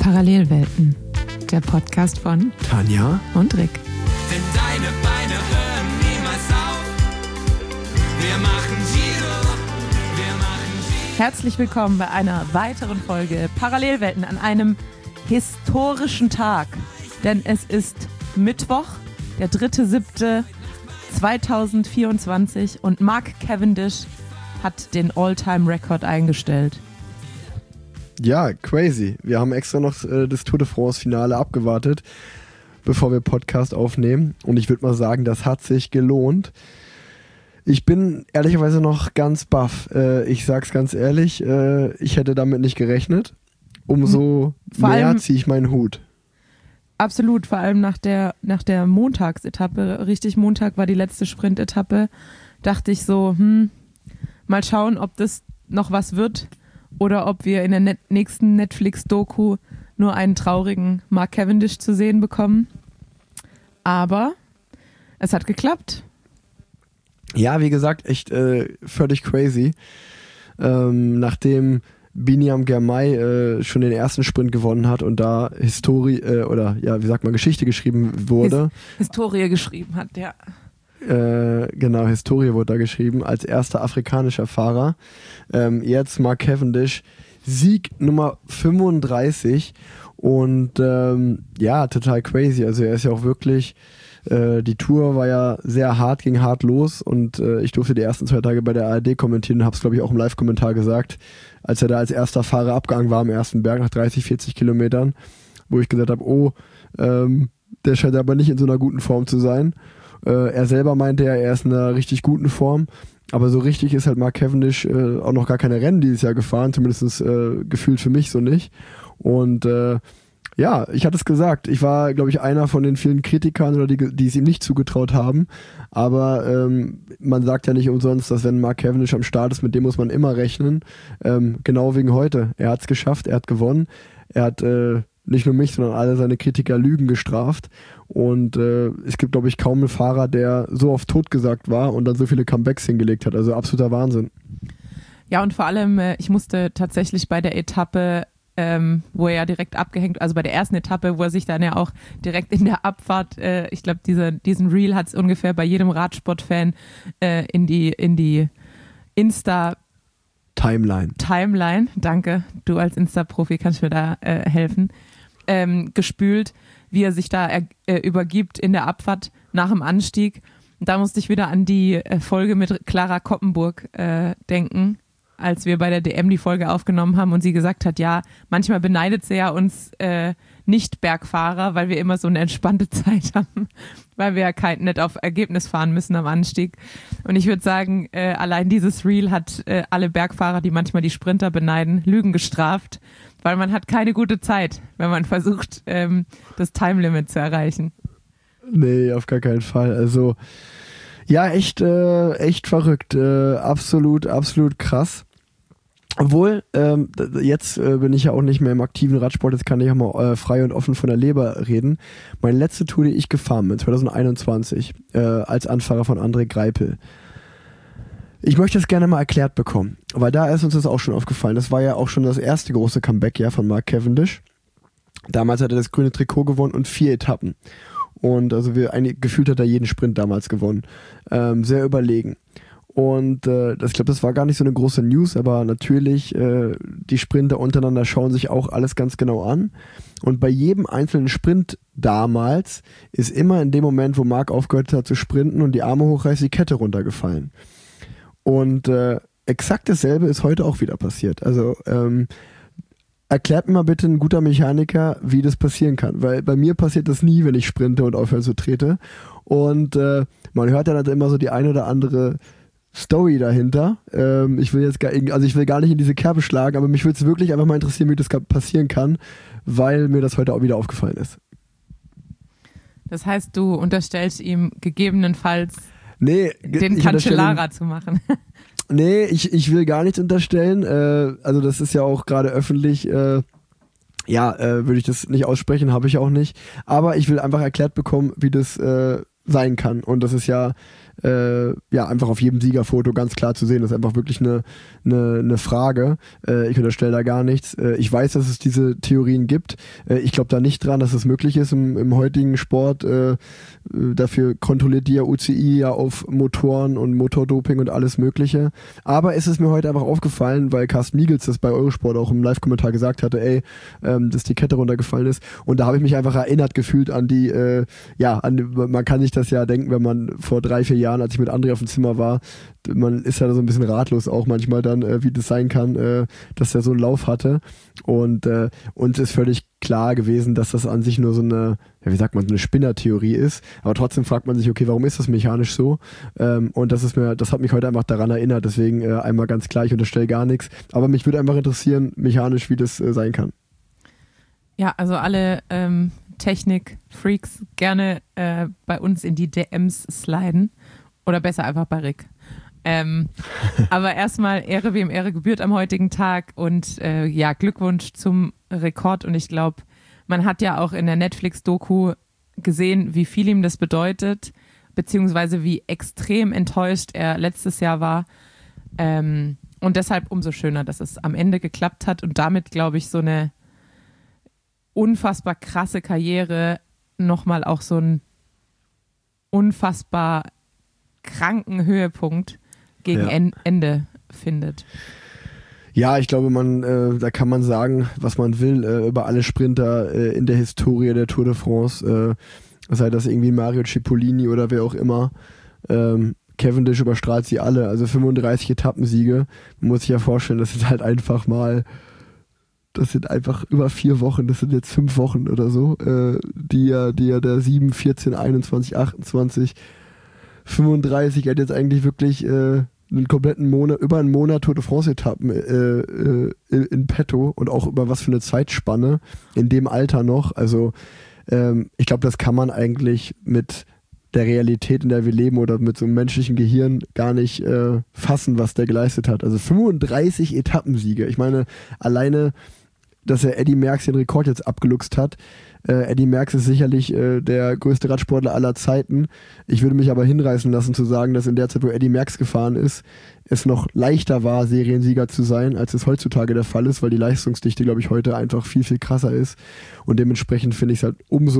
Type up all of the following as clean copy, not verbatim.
Parallelwelten, der Podcast von Tanja und Rick. Denn deine Beine hören niemals auf. Wir machen Giro, wir machen Giro. Herzlich willkommen bei einer weiteren Folge Parallelwelten an einem historischen Tag. Denn es ist Mittwoch, der 3.7.2024 und Mark Cavendish hat den All-Time-Record eingestellt. Ja, crazy. Wir haben extra noch das Tour de France-Finale abgewartet, bevor wir Podcast aufnehmen. Und ich würde mal sagen, das hat sich gelohnt. Ich bin ehrlicherweise noch ganz baff. Ich sag's ganz ehrlich, ich hätte damit nicht gerechnet. Umso mehr ziehe ich meinen Hut. Absolut, vor allem nach der Montagsetappe. Richtig, Montag war die letzte Sprintetappe. Dachte ich so, mal schauen, ob das noch was wird. Oder ob wir in der nächsten Netflix-Doku nur einen traurigen Mark Cavendish zu sehen bekommen. Aber es hat geklappt. Ja, wie gesagt, echt völlig crazy. Nachdem Biniam Girmay schon den ersten Sprint gewonnen hat und da Geschichte geschrieben wurde. Historie geschrieben hat, ja. Genau, Historie wurde da geschrieben, als erster afrikanischer Fahrer. Jetzt Mark Cavendish, Sieg Nummer 35 und total crazy. Also er ist ja auch wirklich, die Tour war ja sehr hart, ging hart los und ich durfte die ersten 2 Tage bei der ARD kommentieren und habe es, glaube ich, auch im Live-Kommentar gesagt, als er da als erster Fahrer abgegangen war am ersten Berg nach 30, 40 Kilometern, wo ich gesagt habe, der scheint aber nicht in so einer guten Form zu sein. Er selber meinte ja, er ist in einer richtig guten Form, aber so richtig ist halt Mark Cavendish auch noch gar keine Rennen dieses Jahr gefahren, zumindest gefühlt für mich so nicht. Und ich hatte es gesagt, ich war, glaube ich, einer von den vielen Kritikern, oder die es ihm nicht zugetraut haben, aber man sagt ja nicht umsonst, dass wenn Mark Cavendish am Start ist, mit dem muss man immer rechnen, genau wegen heute. Er hat es geschafft, er hat gewonnen, er hat nicht nur mich, sondern alle seine Kritiker Lügen gestraft. Und es gibt, glaube ich, kaum einen Fahrer, der so oft totgesagt war und dann so viele Comebacks hingelegt hat. Also absoluter Wahnsinn. Ja, und vor allem, ich musste tatsächlich bei der Etappe, wo er ja direkt abgehängt, also bei der ersten Etappe, wo er sich dann ja auch direkt in der Abfahrt, ich glaube, diesen Reel hat es ungefähr bei jedem Radsport-Fan in die Timeline, danke, du als Insta-Profi kannst mir da helfen, gespült, wie er sich da übergibt in der Abfahrt nach dem Anstieg. Und da musste ich wieder an die Folge mit Clara Koppenburg denken, als wir bei der DM die Folge aufgenommen haben und sie gesagt hat, ja, manchmal beneidet sie ja uns Nicht-Bergfahrer, weil wir immer so eine entspannte Zeit haben, weil wir ja nicht auf Ergebnis fahren müssen am Anstieg. Und ich würde sagen, allein dieses Reel hat alle Bergfahrer, die manchmal die Sprinter beneiden, Lügen gestraft, weil man hat keine gute Zeit, wenn man versucht, das Time-Limit zu erreichen. Nee, auf gar keinen Fall. Also, ja, echt verrückt. Absolut krass. Obwohl, jetzt bin ich ja auch nicht mehr im aktiven Radsport, jetzt kann ich auch mal frei und offen von der Leber reden. Meine letzte Tour, die ich gefahren bin, 2021, als Anfahrer von André Greipel. Ich möchte es gerne mal erklärt bekommen, weil da ist uns das auch schon aufgefallen. Das war ja auch schon das erste große Comeback von Mark Cavendish. Damals hat er das grüne Trikot gewonnen und 4 Etappen. Und also gefühlt hat er jeden Sprint damals gewonnen. Sehr überlegen. Und ich glaube, das war gar nicht so eine große News, aber natürlich, die Sprinter untereinander schauen sich auch alles ganz genau an. Und bei jedem einzelnen Sprint damals ist immer in dem Moment, wo Mark aufgehört hat zu sprinten und die Arme hochreißt, die Kette runtergefallen. Und exakt dasselbe ist heute auch wieder passiert. Also erklärt mir mal bitte ein guter Mechaniker, wie das passieren kann. Weil bei mir passiert das nie, wenn ich sprinte und aufhöre zu trete. Und man hört dann halt immer so die eine oder andere Story dahinter. Ich will gar nicht in diese Kerbe schlagen, aber mich würde es wirklich einfach mal interessieren, wie das passieren kann, weil mir das heute auch wieder aufgefallen ist. Das heißt, du unterstellst ihm gegebenenfalls den Cancellara zu machen. Nee, ich will gar nichts unterstellen. Also das ist ja auch gerade öffentlich. Würde ich das nicht aussprechen, habe ich auch nicht. Aber ich will einfach erklärt bekommen, wie das sein kann. Und das ist ja einfach auf jedem Siegerfoto ganz klar zu sehen. Das ist einfach wirklich eine Frage. Ich unterstelle da gar nichts. Ich weiß, dass es diese Theorien gibt. Ich glaube da nicht dran, dass es möglich ist im heutigen Sport. Dafür kontrolliert die UCI ja auf Motoren und Motordoping und alles Mögliche. Aber es ist mir heute einfach aufgefallen, weil Carsten Miegels das bei Eurosport auch im Live-Kommentar gesagt hatte, dass die Kette runtergefallen ist. Und da habe ich mich einfach erinnert gefühlt an man kann sich das ja denken, wenn man vor 3-4 Jahren, als ich mit André auf dem Zimmer war, man ist ja so ein bisschen ratlos auch manchmal dann, wie das sein kann, dass der so einen Lauf hatte. Und uns ist völlig klar gewesen, dass das an sich nur so eine, so eine Spinnertheorie ist. Aber trotzdem fragt man sich, okay, warum ist das mechanisch so? Und das hat mich heute einfach daran erinnert. Deswegen einmal ganz klar, ich unterstelle gar nichts. Aber mich würde einfach interessieren, mechanisch, wie das sein kann. Ja, also alle Technik-Freaks gerne bei uns in die DMs sliden. Oder besser einfach bei Rick. Aber erstmal Ehre wem Ehre gebührt am heutigen Tag und Glückwunsch zum Rekord. Und ich glaube, man hat ja auch in der Netflix-Doku gesehen, wie viel ihm das bedeutet, beziehungsweise wie extrem enttäuscht er letztes Jahr war. Und deshalb umso schöner, dass es am Ende geklappt hat und damit, glaube ich, so eine unfassbar krasse Karriere nochmal auch so einen unfassbar kranken Höhepunkt gegen Ende findet. Ja, ich glaube, da kann man sagen, was man will, über alle Sprinter in der Historie der Tour de France, sei das irgendwie Mario Cipollini oder wer auch immer. Cavendish überstrahlt sie alle, also 35 Etappensiege. Man muss sich ja vorstellen, das sind einfach über 4 Wochen, das sind jetzt 5 Wochen oder so, die er der 7, 14, 21, 28, 35, er hat jetzt eigentlich wirklich einen kompletten Monat, über einen Monat Tour de France-Etappen in petto und auch über was für eine Zeitspanne in dem Alter noch. Also ich glaube, das kann man eigentlich mit der Realität, in der wir leben oder mit so einem menschlichen Gehirn gar nicht fassen, was der geleistet hat. Also 35 Etappensiege. Ich meine, alleine, dass er Eddy Merckx den Rekord jetzt abgeluchst hat. Eddy Merckx ist sicherlich der größte Radsportler aller Zeiten. Ich würde mich aber hinreißen lassen zu sagen, dass in der Zeit, wo Eddy Merckx gefahren ist, es noch leichter war, Seriensieger zu sein, als es heutzutage der Fall ist, weil die Leistungsdichte, glaube ich, heute einfach viel, viel krasser ist. Und dementsprechend finde ich es halt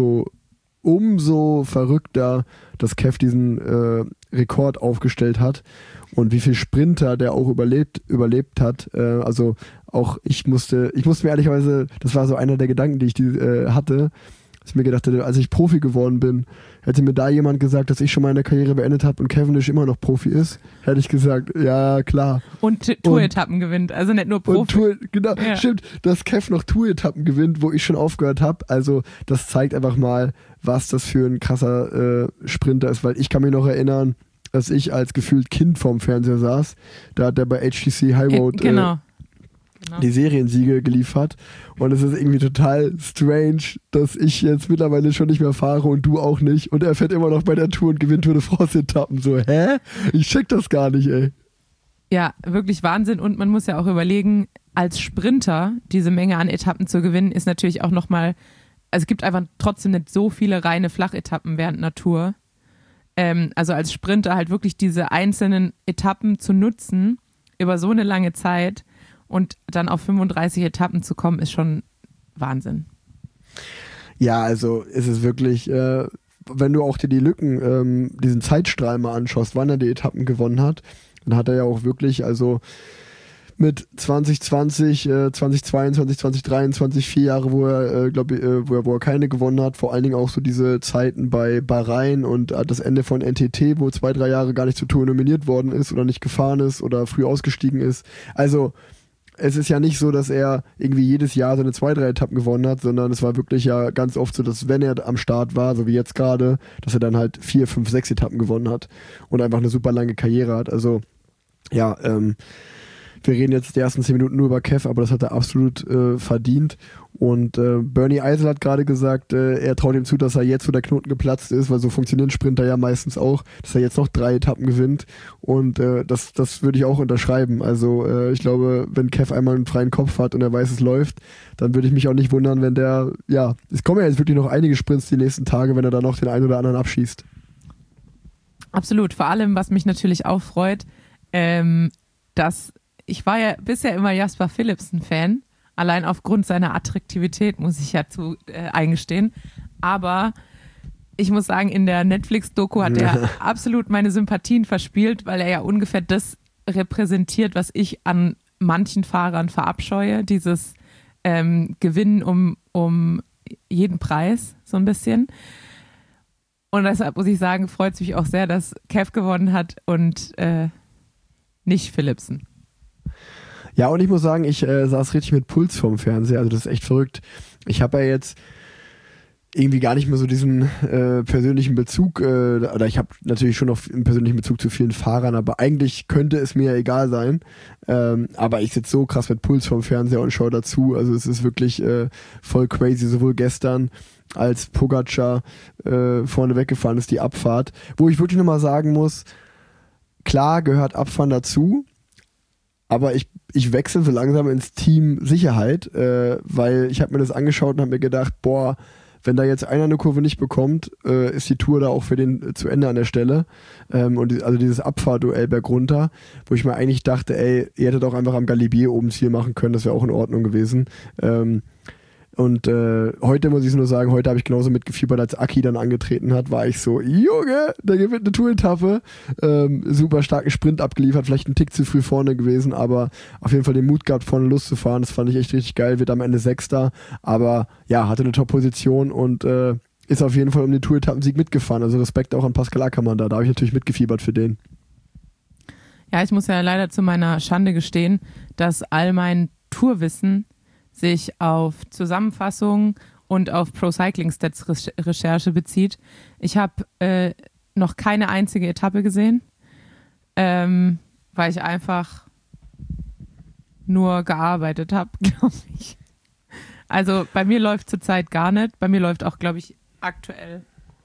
umso verrückter, dass Kev diesen Rekord aufgestellt hat und wie viel Sprinter der auch überlebt hat. Also auch ich musste mir ehrlicherweise, das war so einer der Gedanken, die ich hatte, dass ich mir gedacht hätte, als ich Profi geworden bin, hätte mir da jemand gesagt, dass ich schon meine Karriere beendet habe und Cavendish immer noch Profi ist, hätte ich gesagt, ja klar. Und Tour-Etappen gewinnt, also nicht nur Profi. Genau, ja. Stimmt, dass Kev noch Tour-Etappen gewinnt, wo ich schon aufgehört habe. Also das zeigt einfach mal, was das für ein krasser Sprinter ist, weil ich kann mich noch erinnern, dass ich als gefühlt Kind vorm Fernseher saß. Da hat der bei HTC High Road die Seriensiege geliefert. Und es ist irgendwie total strange, dass ich jetzt mittlerweile schon nicht mehr fahre und du auch nicht. Und er fährt immer noch bei der Tour und gewinnt Tour de France-Etappen. So, hä? Ich check das gar nicht, ey. Ja, wirklich Wahnsinn. Und man muss ja auch überlegen, als Sprinter diese Menge an Etappen zu gewinnen, ist natürlich auch nochmal, also es gibt einfach trotzdem nicht so viele reine Flachetappen während einer Tour. Also als Sprinter halt wirklich diese einzelnen Etappen zu nutzen über so eine lange Zeit und dann auf 35 Etappen zu kommen, ist schon Wahnsinn. Ja, also ist es wirklich, wenn du auch dir die Lücken, diesen Zeitstrahl mal anschaust, wann er die Etappen gewonnen hat, dann hat er ja auch wirklich, also mit 2020, 2022, 2023, 4 Jahre, wo er keine gewonnen hat, vor allen Dingen auch so diese Zeiten bei Bahrain und das Ende von NTT, wo 2-3 Jahre gar nicht zur Tour nominiert worden ist oder nicht gefahren ist oder früh ausgestiegen ist. Also es ist ja nicht so, dass er irgendwie jedes Jahr seine 2-3 Etappen gewonnen hat, sondern es war wirklich ja ganz oft so, dass wenn er am Start war, so wie jetzt gerade, dass er dann halt 4, 5, 6 Etappen gewonnen hat und einfach eine super lange Karriere hat. Also ja, wir reden jetzt die ersten 10 Minuten nur über Kev, aber das hat er absolut verdient. Und Bernie Eisel hat gerade gesagt, er traut ihm zu, dass er jetzt, wo der Knoten geplatzt ist, weil so funktionieren Sprinter ja meistens auch, dass er jetzt noch 3 Etappen gewinnt. Und das würde ich auch unterschreiben. Also ich glaube, wenn Kev einmal einen freien Kopf hat und er weiß, es läuft, dann würde ich mich auch nicht wundern, wenn es kommen ja jetzt wirklich noch einige Sprints die nächsten Tage, wenn er da noch den einen oder anderen abschießt. Absolut. Vor allem, was mich natürlich auch freut, dass ich war ja bisher immer Jasper Philipsen-Fan, allein aufgrund seiner Attraktivität, muss ich ja eingestehen. Aber ich muss sagen, in der Netflix-Doku hat er absolut meine Sympathien verspielt, weil er ja ungefähr das repräsentiert, was ich an manchen Fahrern verabscheue. Dieses Gewinnen um jeden Preis, so ein bisschen. Und deshalb muss ich sagen, freut es mich auch sehr, dass Kev gewonnen hat und nicht Philipsen. Ja, und ich muss sagen, ich saß richtig mit Puls vorm Fernseher, also das ist echt verrückt. Ich habe ja jetzt irgendwie gar nicht mehr so diesen persönlichen Bezug, oder ich habe natürlich schon noch einen persönlichen Bezug zu vielen Fahrern, aber eigentlich könnte es mir ja egal sein. Aber ich sitze so krass mit Puls vorm Fernseher und schaue dazu, also es ist wirklich voll crazy, sowohl gestern als Pogacar vorne weggefahren ist, die Abfahrt, wo ich wirklich nochmal sagen muss, klar gehört Abfahren dazu, aber ich wechsle so langsam ins Team Sicherheit, weil ich habe mir das angeschaut und habe mir gedacht, boah, wenn da jetzt einer eine Kurve nicht bekommt, ist die Tour da auch für den zu Ende an der Stelle. Also dieses Abfahrduell bergunter, wo ich mir eigentlich dachte, ey, ihr hättet auch einfach am Galibier oben Ziel machen können, das wäre auch in Ordnung gewesen. Und heute muss ich nur sagen, heute habe ich genauso mitgefiebert, als Aki dann angetreten hat, war ich so, Junge, der gewinnt eine Tour-Etappe, super starken Sprint abgeliefert, vielleicht ein Tick zu früh vorne gewesen, aber auf jeden Fall den Mut gehabt, vorne Lust zu fahren, das fand ich echt richtig geil, wird am Ende Sechster, aber ja, hatte eine Top-Position und ist auf jeden Fall um den Tour-Etappensieg mitgefahren, also Respekt auch an Pascal Ackermann da habe ich natürlich mitgefiebert für den. Ja, ich muss ja leider zu meiner Schande gestehen, dass all mein Tourwissen sich auf Zusammenfassungen und auf Pro Cycling Stats Recherche bezieht. Ich habe noch keine einzige Etappe gesehen, weil ich einfach nur gearbeitet habe, glaube ich. Also bei mir läuft zurzeit gar nicht. Bei mir läuft auch, glaube ich, aktuell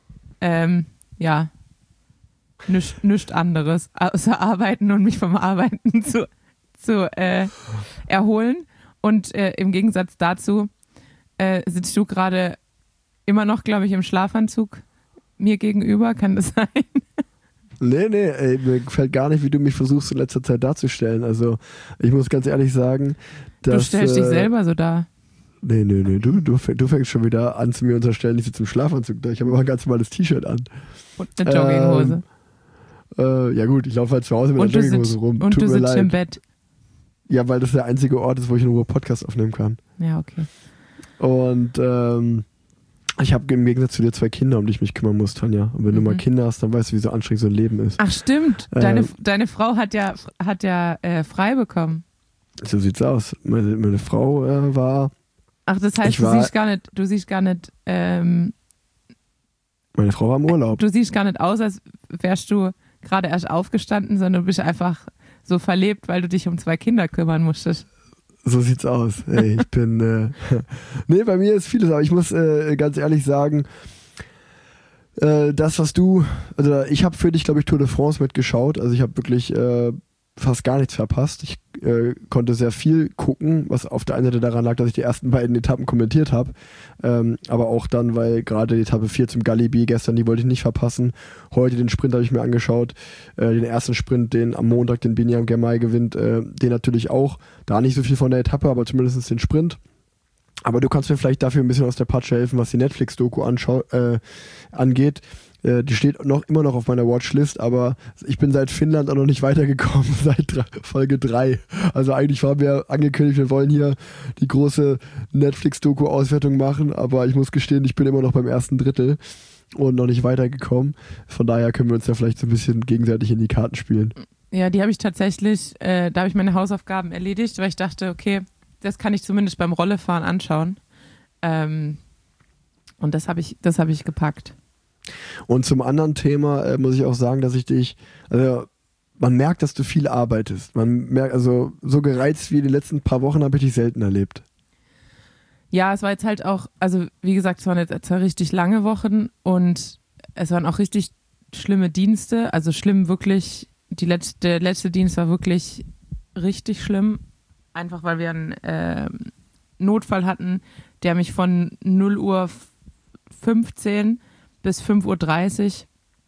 nichts anderes, außer arbeiten und mich vom Arbeiten zu erholen. Und im Gegensatz dazu sitzt du gerade immer noch, glaube ich, im Schlafanzug mir gegenüber. Kann das sein? Nee, ey, mir gefällt gar nicht, wie du mich versuchst in letzter Zeit darzustellen. Also ich muss ganz ehrlich sagen, dass... Du stellst dich selber so dar. Nee, du fängst schon wieder an zu mir unterstellen, ich sitze im Schlafanzug da. Ich habe immer ein ganz normales T-Shirt an. Und eine Jogginghose. Ja gut, ich laufe halt zu Hause mit einer Jogginghose rum. Und du sitzt im Bett. Ja, weil das der einzige Ort ist, wo ich in Ruhe Podcast aufnehmen kann. Ja, okay. Und ich habe im Gegensatz zu dir 2 Kinder, um die ich mich kümmern muss, Tanja. Und wenn du mal Kinder hast, dann weißt du, wie so anstrengend so ein Leben ist. Ach stimmt, deine Frau hat ja frei bekommen. So sieht's aus. Meine Frau war... Ach, das heißt, du siehst gar nicht... meine Frau war im Urlaub. Du siehst gar nicht aus, als wärst du gerade erst aufgestanden, sondern du bist einfach so verlebt, weil du dich um 2 Kinder kümmern musstest. So sieht's aus. Ey, ich bin... nee, bei mir ist vieles, aber ich muss ganz ehrlich sagen, das, was du... Also ich habe für dich, glaube ich, Tour de France mitgeschaut. Also ich habe wirklich fast gar nichts verpasst. Ich konnte sehr viel gucken, was auf der einen Seite daran lag, dass ich die ersten beiden Etappen kommentiert habe, aber auch dann, weil gerade die Etappe 4 zum Galibier gestern, die wollte ich nicht verpassen. Heute den Sprint habe ich mir angeschaut, den ersten Sprint, den am Montag den Biniam Girmay gewinnt, den natürlich auch, da nicht so viel von der Etappe, aber zumindest den Sprint. Aber du kannst mir vielleicht dafür ein bisschen aus der Patsche helfen, was die Netflix-Doku angeht. Die steht immer noch auf meiner Watchlist, aber ich bin seit Finnland auch noch nicht weitergekommen, seit Folge 3. Also eigentlich waren wir angekündigt, wir wollen hier die große Netflix-Doku-Auswertung machen, aber ich muss gestehen, ich bin immer noch beim ersten Drittel und noch nicht weitergekommen. Von daher können wir uns ja vielleicht so ein bisschen gegenseitig in die Karten spielen. Ja, die habe ich tatsächlich, da habe ich meine Hausaufgaben erledigt, weil ich dachte, okay, das kann ich zumindest beim Rollefahren anschauen. Und das habe ich gepackt. Und zum anderen Thema muss ich auch sagen, dass ich dich, also man merkt, dass du viel arbeitest. Man merkt, also so gereizt wie die letzten paar Wochen habe ich dich selten erlebt. Ja, es war jetzt halt auch, also wie gesagt, es waren jetzt 2 richtig lange Wochen und es waren auch richtig schlimme Dienste. Also schlimm wirklich, der letzte Dienst war wirklich richtig schlimm. Einfach weil wir einen Notfall hatten, der mich von 0:15 bis 5:30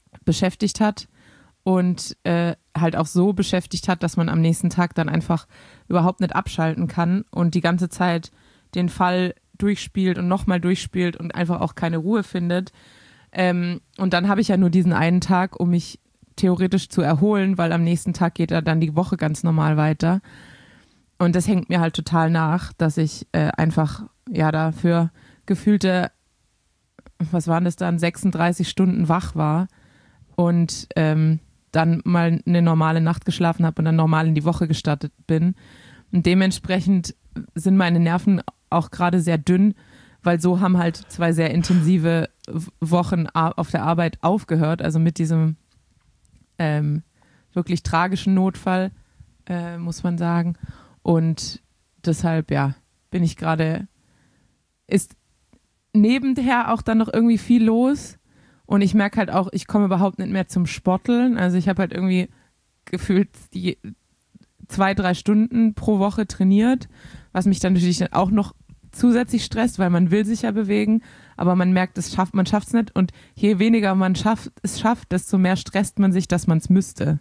beschäftigt hat und halt auch so beschäftigt hat, dass man am nächsten Tag dann einfach überhaupt nicht abschalten kann und die ganze Zeit den Fall durchspielt und nochmal durchspielt und einfach auch keine Ruhe findet. Und dann habe ich ja nur diesen einen Tag, um mich theoretisch zu erholen, weil am nächsten Tag geht ja dann die Woche ganz normal weiter. Und das hängt mir halt total nach, dass ich einfach ja dafür gefühlte, was waren das dann, 36 Stunden wach war und dann mal eine normale Nacht geschlafen habe und dann normal in die Woche gestartet bin. Und dementsprechend sind meine Nerven auch gerade sehr dünn, weil so haben halt 2 sehr intensive Wochen auf der Arbeit aufgehört, also mit diesem wirklich tragischen Notfall, muss man sagen. Und deshalb, ja, bin ich gerade, ist nebenher auch dann noch irgendwie viel los und ich merke halt auch, ich komme überhaupt nicht mehr zum Sporteln. Also ich habe halt irgendwie gefühlt die 2-3 Stunden pro Woche trainiert, was mich dann natürlich auch noch zusätzlich stresst, weil man will sich ja bewegen, aber man merkt, man schafft es nicht und je weniger man es schafft, desto mehr stresst man sich, dass man es müsste.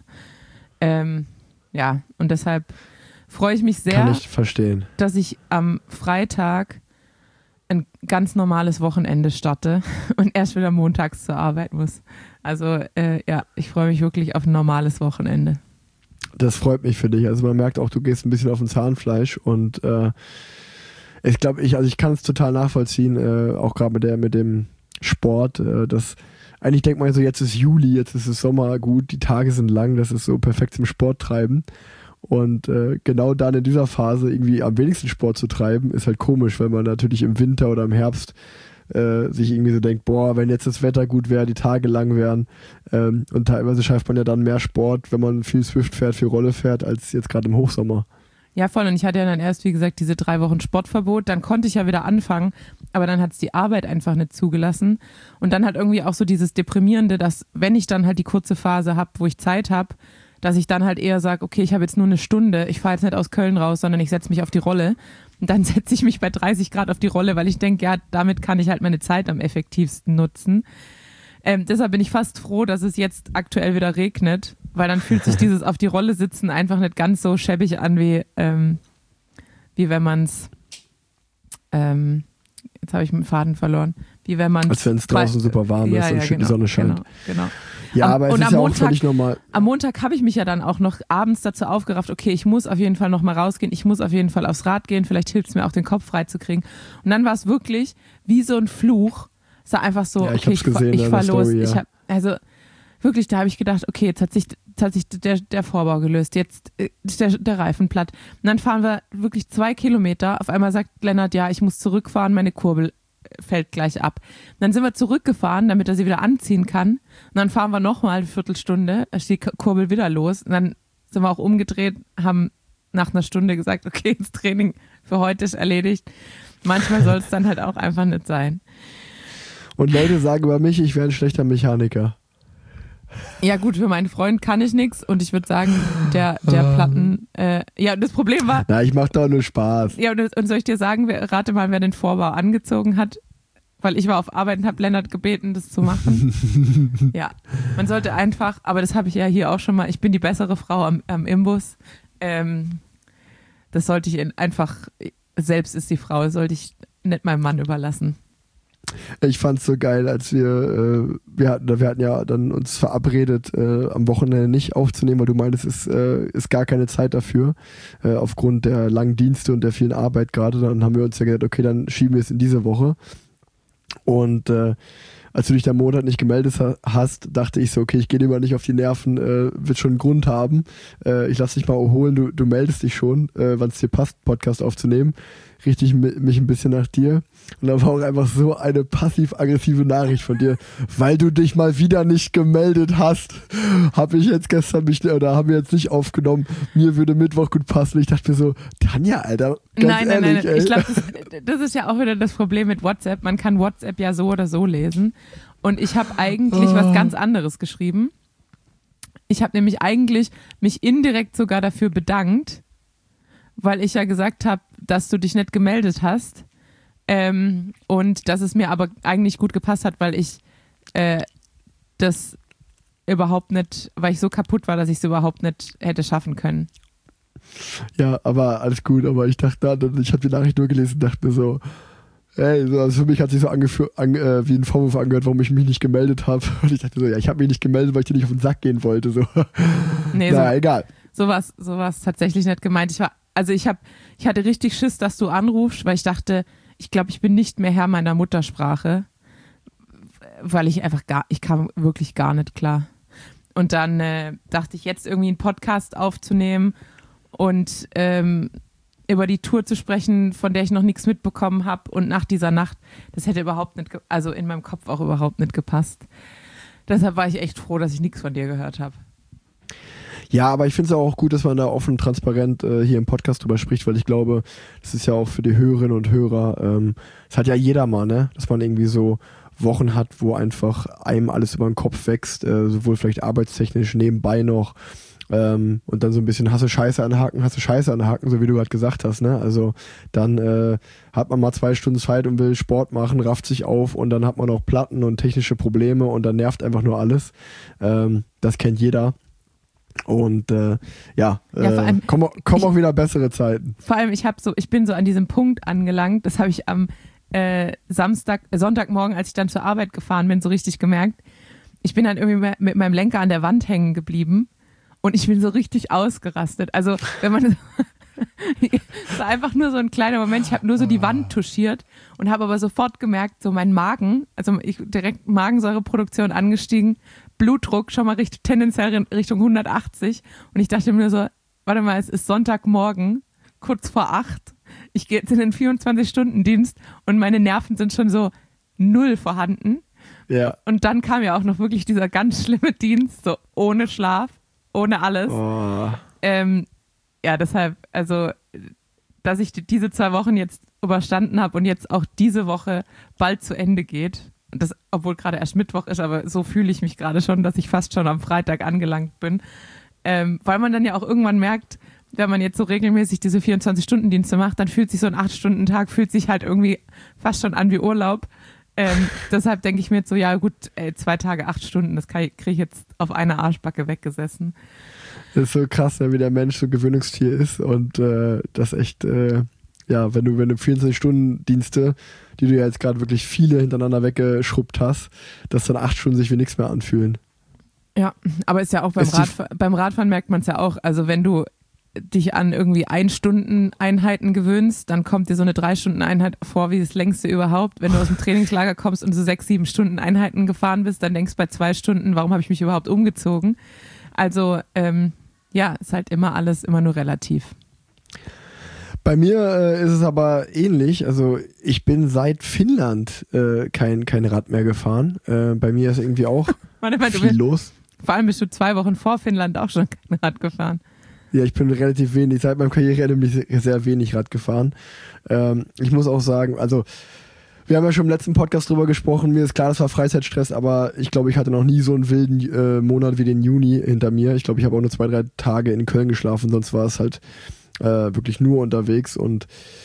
Ja, und deshalb freue ich mich sehr, Kann ich verstehen, dass ich am Freitag ein ganz normales Wochenende starte und erst wieder montags zur Arbeit muss. Also ja, ich freue mich wirklich auf ein normales Wochenende. Das freut mich für dich. Also man merkt auch, du gehst ein bisschen auf den Zahnfleisch und ich glaube, ich kann es total nachvollziehen, auch gerade mit dem Sport. Eigentlich denkt man so, jetzt ist Juli, jetzt ist es Sommer, gut, die Tage sind lang, das ist so perfekt zum Sport treiben. Und genau dann in dieser Phase irgendwie am wenigsten Sport zu treiben, ist halt komisch, weil man natürlich im Winter oder im Herbst sich irgendwie so denkt, boah, wenn jetzt das Wetter gut wäre, die Tage lang wären. Und teilweise schafft man ja dann mehr Sport, wenn man viel Swift fährt, viel Rolle fährt, als jetzt gerade im Hochsommer. Ja, voll. Und ich hatte ja dann erst, wie gesagt, diese 3 Wochen Sportverbot. Dann konnte ich ja wieder anfangen, aber dann hat es die Arbeit einfach nicht zugelassen. Und dann halt irgendwie auch so dieses Deprimierende, dass wenn ich dann halt die kurze Phase habe, wo ich Zeit habe, dass ich dann halt eher sage, okay, ich habe jetzt nur eine Stunde, ich fahre jetzt nicht aus Köln raus, sondern ich setze mich auf die Rolle. Und dann setze ich mich bei 30 Grad auf die Rolle, weil ich denke, ja, damit kann ich halt meine Zeit am effektivsten nutzen. Deshalb bin ich fast froh, dass es jetzt aktuell wieder regnet, weil dann fühlt sich dieses auf die Rolle sitzen einfach nicht ganz so schäbig an, wie wenn man es, jetzt habe ich den Faden verloren, wie wenn man als wenn es draußen super warm ist und schön die Sonne scheint. Genau. Ja, aber es ist ja auch völlig normal. Am Montag habe ich mich ja dann auch noch abends dazu aufgerafft, okay, ich muss auf jeden Fall noch mal rausgehen, ich muss auf jeden Fall aufs Rad gehen, vielleicht hilft es mir auch, den Kopf frei zu kriegen. Und dann war es wirklich wie so ein Fluch. Es war einfach so, ja, okay, ich fahr los. Story, ja. Also wirklich, da habe ich gedacht, okay, jetzt hat sich der Vorbau gelöst, jetzt ist der Reifen platt. Und dann fahren wir wirklich 2 Kilometer. Auf einmal sagt Lennart, ja, ich muss zurückfahren, meine Kurbel fällt gleich ab. Und dann sind wir zurückgefahren, damit er sie wieder anziehen kann. Und dann fahren wir nochmal eine Viertelstunde, da steht die Kurbel wieder los. Und dann sind wir auch umgedreht, haben nach einer Stunde gesagt, okay, das Training für heute ist erledigt. Manchmal soll es dann halt auch einfach nicht sein. Und Leute sagen über mich, ich wäre ein schlechter Mechaniker. Ja gut, für meinen Freund kann ich nichts und ich würde sagen, der Platten, ja, das Problem war... Na, ich mache doch nur Spaß. Ja, und soll ich dir sagen, rate mal, wer den Vorbau angezogen hat? Weil ich war auf Arbeit und habe Lennart gebeten, das zu machen. Ja, man sollte einfach, aber das habe ich ja hier auch schon mal, ich bin die bessere Frau am Imbus. Das sollte ich einfach, selbst ist die Frau, sollte ich nicht meinem Mann überlassen. Ich fand's so geil, als wir hatten ja dann uns verabredet, am Wochenende nicht aufzunehmen, weil du meintest, es ist gar keine Zeit dafür, aufgrund der langen Dienste und der vielen Arbeit gerade. Dann haben wir uns ja gedacht, okay, dann schieben wir es in diese Woche. Und als du dich am Montag nicht gemeldet hast, dachte ich so, okay, ich gehe lieber nicht auf die Nerven, wird schon einen Grund haben. Ich lass dich mal holen, du meldest dich schon, wann es dir passt, Podcast aufzunehmen. Richte ich mich ein bisschen nach dir. Und da war auch einfach so eine passiv-aggressive Nachricht von dir. Weil du dich mal wieder nicht gemeldet hast, habe ich jetzt gestern haben wir jetzt nicht aufgenommen. Mir würde Mittwoch gut passen. Ich dachte mir so, Tanja, Alter, ganz ehrlich, nein. Ich glaube, das ist ja auch wieder das Problem mit WhatsApp. Man kann WhatsApp ja so oder so lesen. Und ich habe eigentlich was ganz anderes geschrieben. Ich habe nämlich eigentlich mich indirekt sogar dafür bedankt, weil ich ja gesagt habe, dass du dich nicht gemeldet hast und dass es mir aber eigentlich gut gepasst hat, weil ich das überhaupt nicht, weil ich so kaputt war, dass ich es überhaupt nicht hätte schaffen können. Ja, aber alles gut, aber ich dachte ich habe die Nachricht nur gelesen und dachte mir so, ey, so, also für mich hat sich so wie ein Vorwurf angehört, warum ich mich nicht gemeldet habe. Und ich dachte so, ja, ich habe mich nicht gemeldet, weil ich dir nicht auf den Sack gehen wollte. So. Nee, naja, egal. Sowas tatsächlich nicht gemeint. Ich hatte richtig Schiss, dass du anrufst, weil ich dachte, ich glaube, ich bin nicht mehr Herr meiner Muttersprache, weil ich kam wirklich gar nicht klar. Und dann dachte ich, jetzt irgendwie einen Podcast aufzunehmen und über die Tour zu sprechen, von der ich noch nichts mitbekommen habe und nach dieser Nacht, das hätte überhaupt nicht, also in meinem Kopf auch überhaupt nicht gepasst. Deshalb war ich echt froh, dass ich nichts von dir gehört habe. Ja, aber ich finde es auch gut, dass man da offen und transparent hier im Podcast drüber spricht, weil ich glaube, das ist ja auch für die Hörerinnen und Hörer, das hat ja jeder mal, ne, dass man irgendwie so Wochen hat, wo einfach einem alles über den Kopf wächst, sowohl vielleicht arbeitstechnisch nebenbei noch, und dann so ein bisschen hast du Scheiße anhaken, so wie du gerade gesagt hast, ne? Also dann hat man mal 2 Stunden Zeit und will Sport machen, rafft sich auf und dann hat man auch Platten und technische Probleme und dann nervt einfach nur alles. Das kennt jeder. Und kommen auch wieder bessere Zeiten. Vor allem, ich bin so an diesem Punkt angelangt, das habe ich am Sonntagmorgen, als ich dann zur Arbeit gefahren bin, so richtig gemerkt. Ich bin dann irgendwie mit meinem Lenker an der Wand hängen geblieben. Und ich bin so richtig ausgerastet. Also, wenn man es war einfach nur so ein kleiner Moment, ich habe nur so die Wand touchiert und habe aber sofort gemerkt, so mein Magen, also direkt Magensäureproduktion angestiegen, Blutdruck schon mal tendenziell in Richtung 180 und ich dachte mir so, warte mal, es ist Sonntagmorgen, kurz vor 8, ich gehe jetzt in den 24-Stunden-Dienst und meine Nerven sind schon so 0 vorhanden. Ja. Und dann kam ja auch noch wirklich dieser ganz schlimme Dienst, so ohne Schlaf. Ohne alles. Oh. Ja, deshalb, also, dass ich diese 2 Wochen jetzt überstanden habe und jetzt auch diese Woche bald zu Ende geht. Und das, obwohl gerade erst Mittwoch ist, aber so fühle ich mich gerade schon, dass ich fast schon am Freitag angelangt bin. Weil man dann ja auch irgendwann merkt, wenn man jetzt so regelmäßig diese 24-Stunden-Dienste macht, dann fühlt sich so ein 8-Stunden-Tag, fühlt sich halt irgendwie fast schon an wie Urlaub. Deshalb denke ich mir jetzt so, ja gut, 2 Tage, 8 Stunden, das kriege ich jetzt auf eine Arschbacke weggesessen. Das ist so krass, wie der Mensch so Gewöhnungstier ist und das echt, wenn du 24-Stunden-Dienste, die du ja jetzt gerade wirklich viele hintereinander weggeschrubbt hast, dass dann 8 Stunden sich wie nichts mehr anfühlen. Ja, aber ist ja auch beim Radfahren merkt man es ja auch, also wenn du dich an irgendwie 1-Stunden-Einheiten gewöhnst, dann kommt dir so eine 3-Stunden-Einheit vor wie das längste überhaupt. Wenn du aus dem Trainingslager kommst und so 6-7 Stunden-Einheiten gefahren bist, dann denkst du bei 2 Stunden, warum habe ich mich überhaupt umgezogen? Also ist halt immer nur relativ. Bei mir ist es aber ähnlich, also ich bin seit Finnland kein Rad mehr gefahren. Bei mir ist irgendwie auch viel los. Vor allem bist du 2 Wochen vor Finnland auch schon kein Rad gefahren. Ja, ich bin relativ wenig, seit meinem Karriereende bin ich sehr wenig Rad gefahren. Ich muss auch sagen, also wir haben ja schon im letzten Podcast drüber gesprochen, mir ist klar, das war Freizeitstress, aber ich glaube, ich hatte noch nie so einen wilden Monat wie den Juni hinter mir. Ich glaube, ich habe auch nur 2-3 Tage in Köln geschlafen, sonst war es halt wirklich nur unterwegs und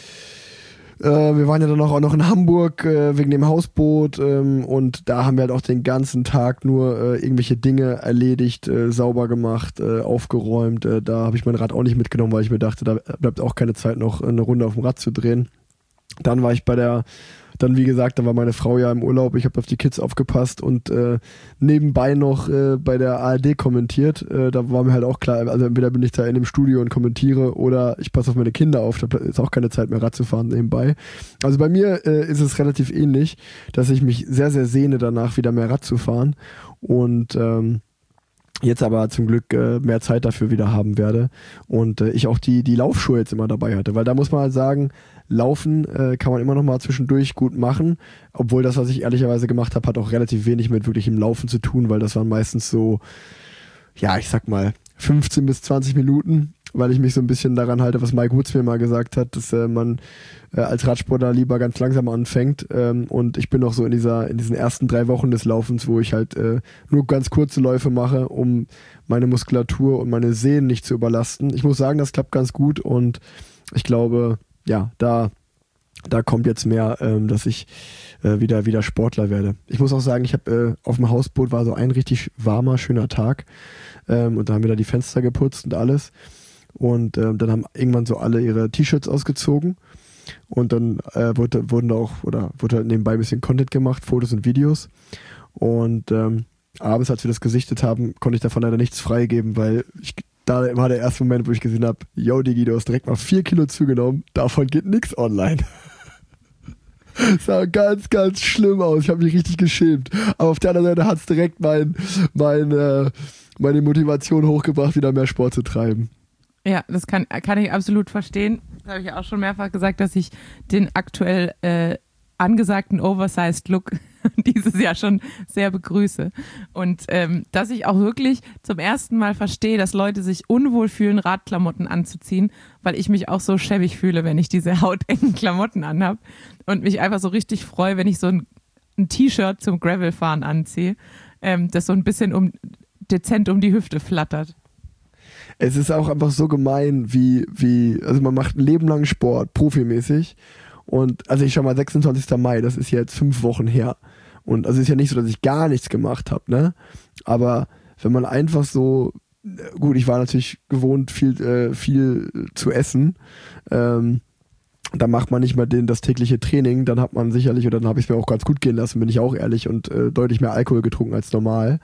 wir waren ja dann auch noch in Hamburg wegen dem Hausboot und da haben wir halt auch den ganzen Tag nur irgendwelche Dinge erledigt, sauber gemacht, aufgeräumt. Da habe ich mein Rad auch nicht mitgenommen, weil ich mir dachte, da bleibt auch keine Zeit, noch eine Runde auf dem Rad zu drehen. Dann war ich wie gesagt, da war meine Frau ja im Urlaub, ich habe auf die Kids aufgepasst und nebenbei noch bei der ARD kommentiert. Da war mir halt auch klar, also entweder bin ich da in dem Studio und kommentiere oder ich passe auf meine Kinder auf, da ist auch keine Zeit mehr Rad zu fahren nebenbei. Also bei mir ist es relativ ähnlich, dass ich mich sehr, sehr sehne danach, wieder mehr Rad zu fahren und jetzt aber zum Glück mehr Zeit dafür wieder haben werde und ich auch die Laufschuhe jetzt immer dabei hatte, weil da muss man halt sagen, Laufen kann man immer noch mal zwischendurch gut machen, obwohl das, was ich ehrlicherweise gemacht habe, hat auch relativ wenig mit wirklichem Laufen zu tun, weil das waren meistens so, ja, ich sag mal 15 bis 20 Minuten, weil ich mich so ein bisschen daran halte, was Mike Woods mir mal gesagt hat, dass man als Radsportler lieber ganz langsam anfängt und ich bin noch so in diesen ersten 3 Wochen des Laufens, wo ich halt nur ganz kurze Läufe mache, um meine Muskulatur und meine Sehnen nicht zu überlasten. Ich muss sagen, das klappt ganz gut und ich glaube, ja, da da kommt jetzt mehr, dass ich wieder Sportler werde. Ich muss auch sagen, ich habe auf dem Hausboot war so ein richtig warmer, schöner Tag und da haben wir da die Fenster geputzt und alles und dann haben irgendwann so alle ihre T-Shirts ausgezogen und dann wurde halt nebenbei ein bisschen Content gemacht, Fotos und Videos und abends, als wir das gesichtet haben, konnte ich davon leider nichts freigeben, weil da war der erste Moment, wo ich gesehen habe, yo Digi, du hast direkt mal 4 Kilo zugenommen, davon geht nichts online. Das sah ganz, ganz schlimm aus. Ich habe mich richtig geschämt. Aber auf der anderen Seite hat es direkt meine Motivation hochgebracht, wieder mehr Sport zu treiben. Ja, das kann ich absolut verstehen. Das habe ich ja auch schon mehrfach gesagt, dass ich den aktuell angesagten Oversized Look dieses Jahr schon sehr begrüße. Und dass ich auch wirklich zum ersten Mal verstehe, dass Leute sich unwohl fühlen, Radklamotten anzuziehen, weil ich mich auch so schäbig fühle, wenn ich diese hautengen Klamotten anhab und mich einfach so richtig freue, wenn ich so ein T-Shirt zum Gravelfahren anziehe, das so ein bisschen dezent um die Hüfte flattert. Es ist auch einfach so gemein, also man macht ein Leben lang Sport, profimäßig. Und also ich schau mal, 26. Mai, das ist jetzt 5 Wochen her. Und also ist ja nicht so, dass ich gar nichts gemacht habe, ne? Aber wenn man einfach so, gut, ich war natürlich gewohnt, viel zu essen, dann macht man nicht mal das tägliche Training, dann hat man sicherlich, oder dann habe ich es mir auch ganz gut gehen lassen, bin ich auch ehrlich, und deutlich mehr Alkohol getrunken als normal.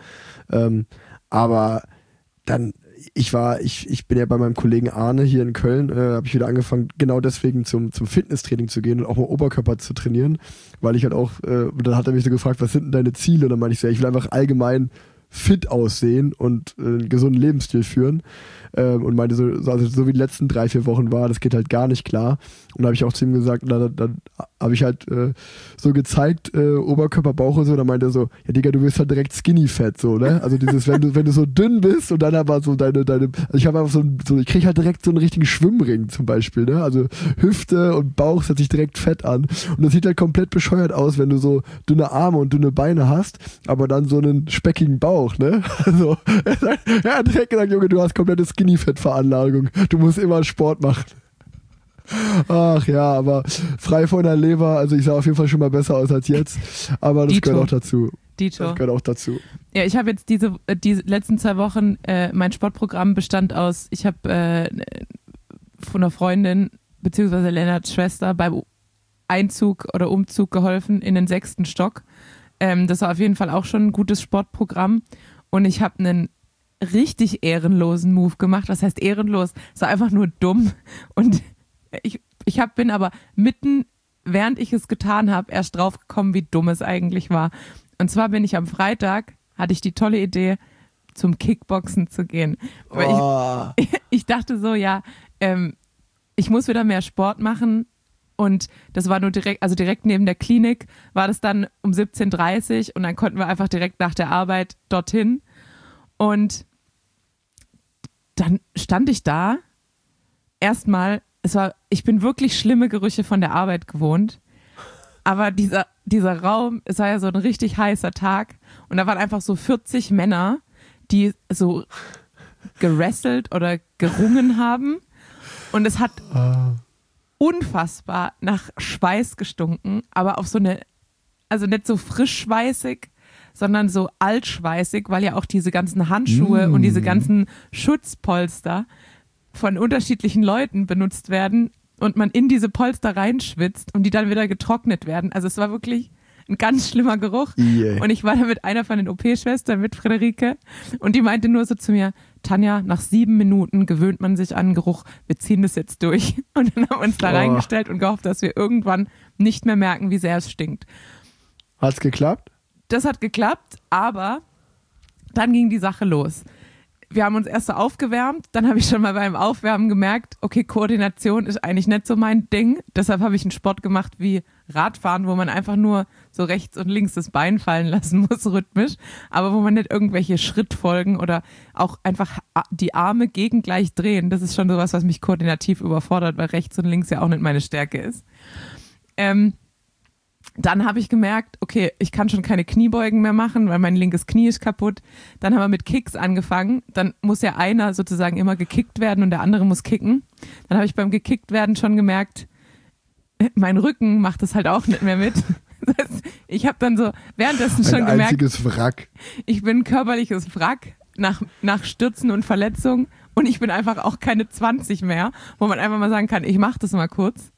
Aber dann, ich bin ja bei meinem Kollegen Arne hier in Köln, habe ich wieder angefangen, genau deswegen zum Fitnesstraining zu gehen und auch mal Oberkörper zu trainieren, weil ich halt auch, dann hat er mich so gefragt, was sind denn deine Ziele? Und dann meinte ich so, ja, ich will einfach allgemein fit aussehen und einen gesunden Lebensstil führen. Und meinte so wie die letzten 3-4 Wochen war, das geht halt gar nicht klar. Und da habe ich auch zu ihm gesagt, dann habe ich halt so gezeigt, Oberkörper, Bauch und so, dann meinte er so, ja Digga, du wirst halt direkt skinny fat, so, ne? Also dieses, wenn du so dünn bist und dann aber so deine, also ich habe einfach ich kriege halt direkt so einen richtigen Schwimmring zum Beispiel, ne? Also Hüfte und Bauch setzt sich direkt fett an. Und das sieht halt komplett bescheuert aus, wenn du so dünne Arme und dünne Beine hast, aber dann so einen speckigen Bauch, ne? Also, er hat direkt gesagt, Junge, du hast komplette Skinny-Fett-Veranlagung. Du musst immer Sport machen. Ach ja, aber frei von der Leber, also ich sah auf jeden Fall schon mal besser aus als jetzt, aber das gehört auch dazu. Das gehört auch dazu. Ja, ich habe jetzt diese letzten 2 Wochen, mein Sportprogramm bestand aus, ich habe von einer Freundin, beziehungsweise Lennarts Schwester, beim Einzug oder Umzug geholfen in den 6. Stock. Das war auf jeden Fall auch schon ein gutes Sportprogramm und ich habe einen richtig ehrenlosen Move gemacht. Was heißt ehrenlos? Es war einfach nur dumm und ich bin aber mitten, während ich es getan habe, erst drauf gekommen, wie dumm es eigentlich war. Und zwar bin ich am Freitag, hatte ich die tolle Idee, zum Kickboxen zu gehen. Weil ich dachte so, ja, ich muss wieder mehr Sport machen. Und das war nur direkt neben der Klinik, war das dann um 17:30 Uhr und dann konnten wir einfach direkt nach der Arbeit dorthin. Und dann stand ich da. Erstmal, ich bin wirklich schlimme Gerüche von der Arbeit gewohnt. Aber dieser Raum, es war ja so ein richtig heißer Tag und da waren einfach so 40 Männer, die so gewrestelt oder gerungen haben. Und es hat unfassbar nach Schweiß gestunken, aber auf so eine, also nicht so frischschweißig, sondern so altschweißig, weil ja auch diese ganzen Handschuhe und diese ganzen Schutzpolster von unterschiedlichen Leuten benutzt werden und man in diese Polster reinschwitzt und die dann wieder getrocknet werden. Also es war wirklich ein ganz schlimmer Geruch. Yeah. Und ich war da mit einer von den OP-Schwestern, mit Friederike, und die meinte nur so zu mir, Tanja, nach 7 Minuten gewöhnt man sich an den Geruch, wir ziehen das jetzt durch. Und dann haben wir uns da reingestellt und gehofft, dass wir irgendwann nicht mehr merken, wie sehr es stinkt. Hat's geklappt? Das hat geklappt, aber dann ging die Sache los. Wir haben uns erst so aufgewärmt, dann habe ich schon mal beim Aufwärmen gemerkt, okay, Koordination ist eigentlich nicht so mein Ding. Deshalb habe ich einen Sport gemacht wie Radfahren, wo man einfach nur so rechts und links das Bein fallen lassen muss, rhythmisch, aber wo man nicht irgendwelche Schrittfolgen oder auch einfach die Arme gegengleich drehen. Das ist schon sowas, was mich koordinativ überfordert, weil rechts und links ja auch nicht meine Stärke ist. Dann habe ich gemerkt, okay, ich kann schon keine Kniebeugen mehr machen, weil mein linkes Knie ist kaputt. Dann haben wir mit Kicks angefangen. Dann muss ja einer sozusagen immer gekickt werden und der andere muss kicken. Dann habe ich beim gekickt werden schon gemerkt, mein Rücken macht es halt auch nicht mehr mit. Das heißt, ich habe dann so währenddessen schon gemerkt, ein einziges Wrack. ich bin ein körperliches Wrack nach Stürzen und Verletzungen und ich bin einfach auch keine 20 mehr, wo man einfach mal sagen kann, ich mache das mal kurz.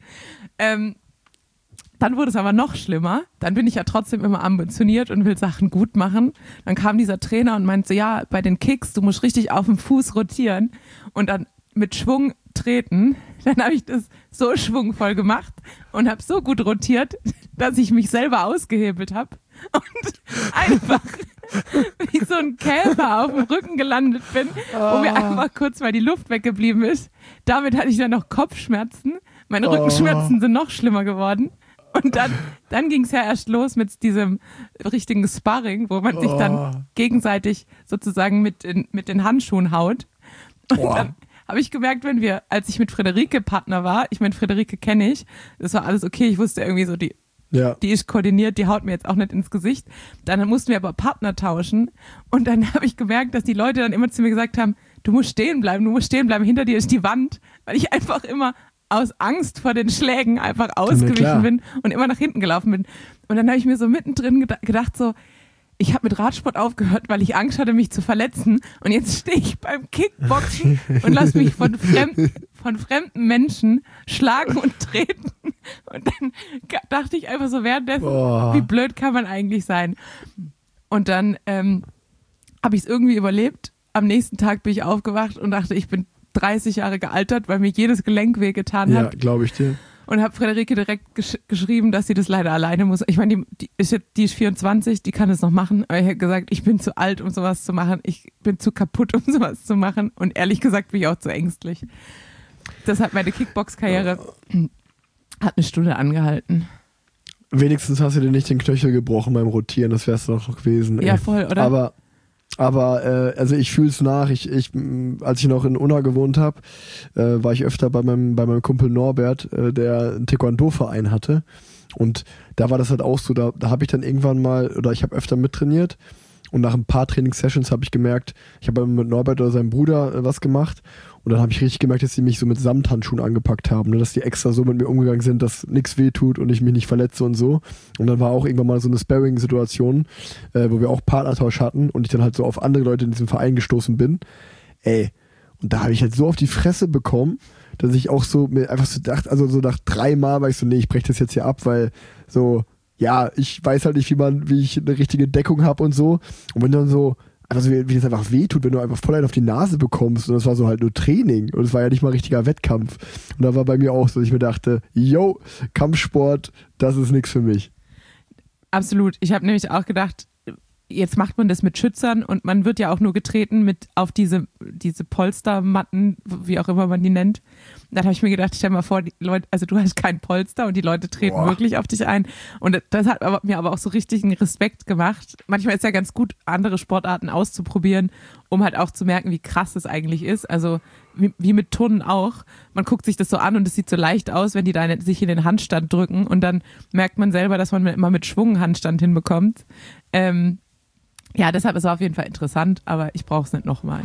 Dann wurde es aber noch schlimmer. Dann bin ich ja trotzdem immer ambitioniert und will Sachen gut machen. Dann kam dieser Trainer und meinte, ja, bei den Kicks, du musst richtig auf dem Fuß rotieren und dann mit Schwung treten. Dann habe ich das so schwungvoll gemacht und habe so gut rotiert, dass ich mich selber ausgehebelt habe und einfach wie so ein Käfer auf dem Rücken gelandet bin, wo mir einfach kurz mal die Luft weggeblieben ist. Damit hatte ich dann noch Kopfschmerzen. Meine Rückenschmerzen sind noch schlimmer geworden. Und dann ging es ja erst los mit diesem richtigen Sparring, wo man sich dann gegenseitig sozusagen mit den Handschuhen haut. Und dann habe ich gemerkt, als ich mit Friederike Partner war, ich meine, Friederike kenne ich, das war alles okay, ich wusste irgendwie so, die ist koordiniert, die haut mir jetzt auch nicht ins Gesicht. Dann mussten wir aber Partner tauschen und dann habe ich gemerkt, dass die Leute dann immer zu mir gesagt haben, du musst stehen bleiben, hinter dir ist die Wand, weil ich einfach immer aus Angst vor den Schlägen einfach ausgewichen bin und immer nach hinten gelaufen bin. Und dann habe ich mir so mittendrin gedacht so, ich habe mit Radsport aufgehört, weil ich Angst hatte, mich zu verletzen. Und jetzt stehe ich beim Kickboxen und lasse mich von fremden Menschen schlagen und treten. Und dann dachte ich einfach so währenddessen, wie blöd kann man eigentlich sein? Und dann habe ich es irgendwie überlebt. Am nächsten Tag bin ich aufgewacht und dachte, ich bin 30 Jahre gealtert, weil mir jedes Gelenk wehgetan hat. Ja, glaube ich dir. Und habe Friederike direkt geschrieben, dass sie das leider alleine muss. Ich meine, die ist 24, die kann es noch machen. Aber ich habe gesagt, ich bin zu alt, um sowas zu machen. Ich bin zu kaputt, um sowas zu machen. Und ehrlich gesagt bin ich auch zu ängstlich. Deshalb meine Kickbox-Karriere hat eine Stunde angehalten. Wenigstens hast du dir nicht den Knöchel gebrochen beim Rotieren, das wär's noch gewesen. Ja, voll, oder? Aber also ich fühle es nach. Ich als ich noch in Unna gewohnt habe, war ich öfter bei meinem Kumpel Norbert, der einen Taekwondo-Verein hatte. Und da war das halt auch so, da habe ich dann irgendwann mal, oder ich habe öfter mittrainiert und nach ein paar Trainingssessions habe ich gemerkt, ich habe mit Norbert oder seinem Bruder was gemacht und dann habe ich richtig gemerkt, dass die mich so mit Samthandschuhen angepackt haben, ne? Dass die extra so mit mir umgegangen sind, dass nichts wehtut und ich mich nicht verletze und so. Und dann war auch irgendwann mal so eine Sparring-Situation, wo wir auch Partnertausch hatten und ich dann halt so auf andere Leute in diesem Verein gestoßen bin. Und da habe ich halt so auf die Fresse bekommen, dass ich auch so mir einfach so dachte, also so nach 3 Mal war ich so, nee, ich breche das jetzt hier ab, weil so, ja, ich weiß halt nicht, wie ich eine richtige Deckung habe und so. Und wenn dann so, also wie das einfach wehtut, wenn du einfach voll einen auf die Nase bekommst und das war so halt nur Training und es war ja nicht mal richtiger Wettkampf. Und da war bei mir auch so, dass ich mir dachte, yo, Kampfsport, das ist nichts für mich. Absolut. Ich habe nämlich auch gedacht, jetzt macht man das mit Schützern und man wird ja auch nur getreten auf diese Polstermatten, wie auch immer man die nennt. Dann habe ich mir gedacht, stell mal vor, die Leute, also du hast kein Polster und die Leute treten wirklich auf dich ein. Und das hat mir aber auch so richtig einen Respekt gemacht. Manchmal ist ja ganz gut, andere Sportarten auszuprobieren, um halt auch zu merken, wie krass es eigentlich ist. Also wie mit Turnen auch. Man guckt sich das so an und es sieht so leicht aus, wenn die da sich in den Handstand drücken und dann merkt man selber, dass man immer mit Schwung einen Handstand hinbekommt. Ja, deshalb ist es auf jeden Fall interessant, aber ich brauche es nicht nochmal.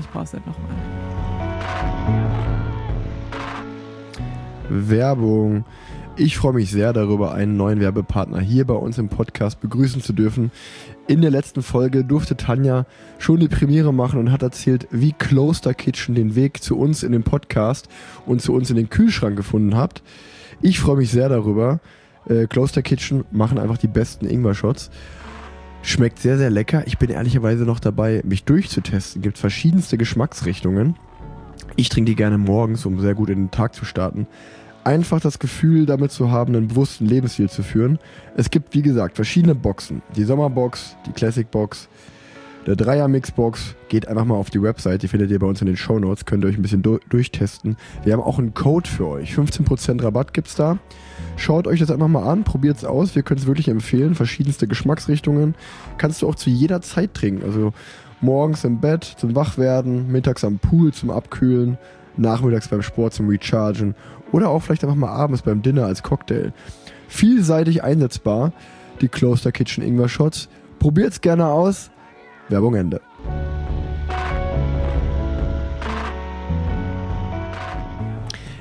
Werbung. Ich freue mich sehr darüber, einen neuen Werbepartner hier bei uns im Podcast begrüßen zu dürfen. In der letzten Folge durfte Tanja schon die Premiere machen und hat erzählt, wie Closter Kitchen den Weg zu uns in den Podcast und zu uns in den Kühlschrank gefunden hat. Ich freue mich sehr darüber. Closter Kitchen machen einfach die besten Ingwer-Shots. Schmeckt sehr, sehr lecker. Ich bin ehrlicherweise noch dabei, mich durchzutesten. Gibt verschiedenste Geschmacksrichtungen. Ich trinke die gerne morgens, um sehr gut in den Tag zu starten. Einfach das Gefühl damit zu haben, einen bewussten Lebensstil zu führen. Es gibt, wie gesagt, verschiedene Boxen. Die Sommerbox, die Classic Box, der Dreier-Mix-Box. Geht einfach mal auf die Website, die findet ihr bei uns in den Shownotes. Könnt ihr euch ein bisschen durchtesten. Wir haben auch einen Code für euch. 15% Rabatt gibt's da. Schaut euch das einfach mal an, probiert es aus. Wir können es wirklich empfehlen. Verschiedenste Geschmacksrichtungen. Kannst du auch zu jeder Zeit trinken. Also morgens im Bett zum Wachwerden, mittags am Pool zum Abkühlen, nachmittags beim Sport zum Rechargen oder auch vielleicht einfach mal abends beim Dinner als Cocktail. Vielseitig einsetzbar, die Closter Kitchen Ingwer Shots. Probiert es gerne aus. Werbung Ende.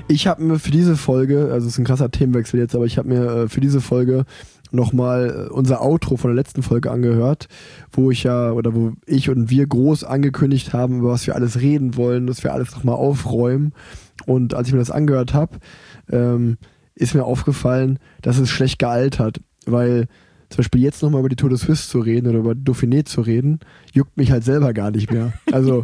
Ich habe mir für diese Folge, also es ist ein krasser Themenwechsel jetzt, aber ich habe mir für diese Folge nochmal unser Outro von der letzten Folge angehört, wo ich und wir groß angekündigt haben, über was wir alles reden wollen, dass wir alles nochmal aufräumen. Und als ich mir das angehört habe, ist mir aufgefallen, dass es schlecht gealtert, weil zum Beispiel jetzt nochmal über die Tour de Suisse zu reden oder über Dauphiné zu reden, juckt mich halt selber gar nicht mehr. Also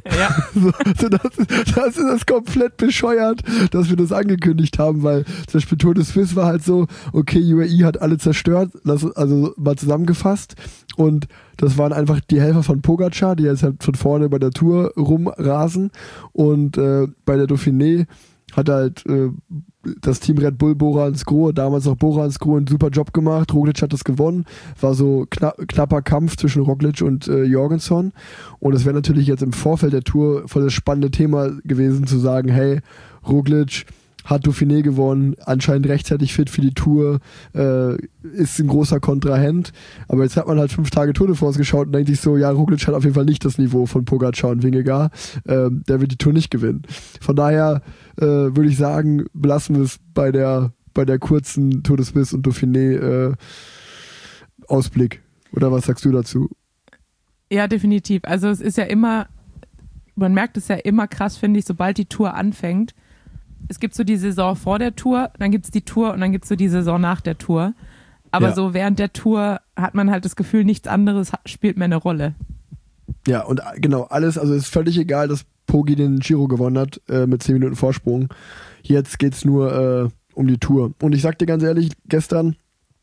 das ist komplett bescheuert, dass wir das angekündigt haben, weil zum Beispiel Tour de Suisse war halt so, okay, UAE hat alle zerstört, also mal zusammengefasst, und das waren einfach die Helfer von Pogacar, die jetzt halt von vorne bei der Tour rumrasen, und bei der Dauphiné hat halt das Team Red Bull Bora Hansgrohe, damals noch Bora Hansgrohe, einen super Job gemacht. Roglic hat das gewonnen. War so knapper Kampf zwischen Roglic und Jorgenson. Und es wäre natürlich jetzt im Vorfeld der Tour voll das spannende Thema gewesen, zu sagen, hey, Roglic hat Dauphiné gewonnen, anscheinend rechtzeitig fit für die Tour, ist ein großer Kontrahent. Aber jetzt hat man halt 5 Tage Tour de France geschaut und denkt sich so, ja, Roglic hat auf jeden Fall nicht das Niveau von Pogacar und Vingegaard. Der wird die Tour nicht gewinnen. Von daher würde ich sagen, belassen wir es bei der kurzen Tour de Suisse und Dauphiné Ausblick. Oder was sagst du dazu? Ja, definitiv. Also es ist ja immer, man merkt es ja immer krass, finde ich, sobald die Tour anfängt. Es gibt so die Saison vor der Tour, dann gibt es die Tour und dann gibt es so die Saison nach der Tour. Aber so während der Tour hat man halt das Gefühl, nichts anderes spielt mehr eine Rolle. Ja, und genau, alles, also ist völlig egal, dass Pogi den Giro gewonnen hat mit 10 Minuten Vorsprung. Jetzt geht's nur um die Tour. Und ich sag dir ganz ehrlich, gestern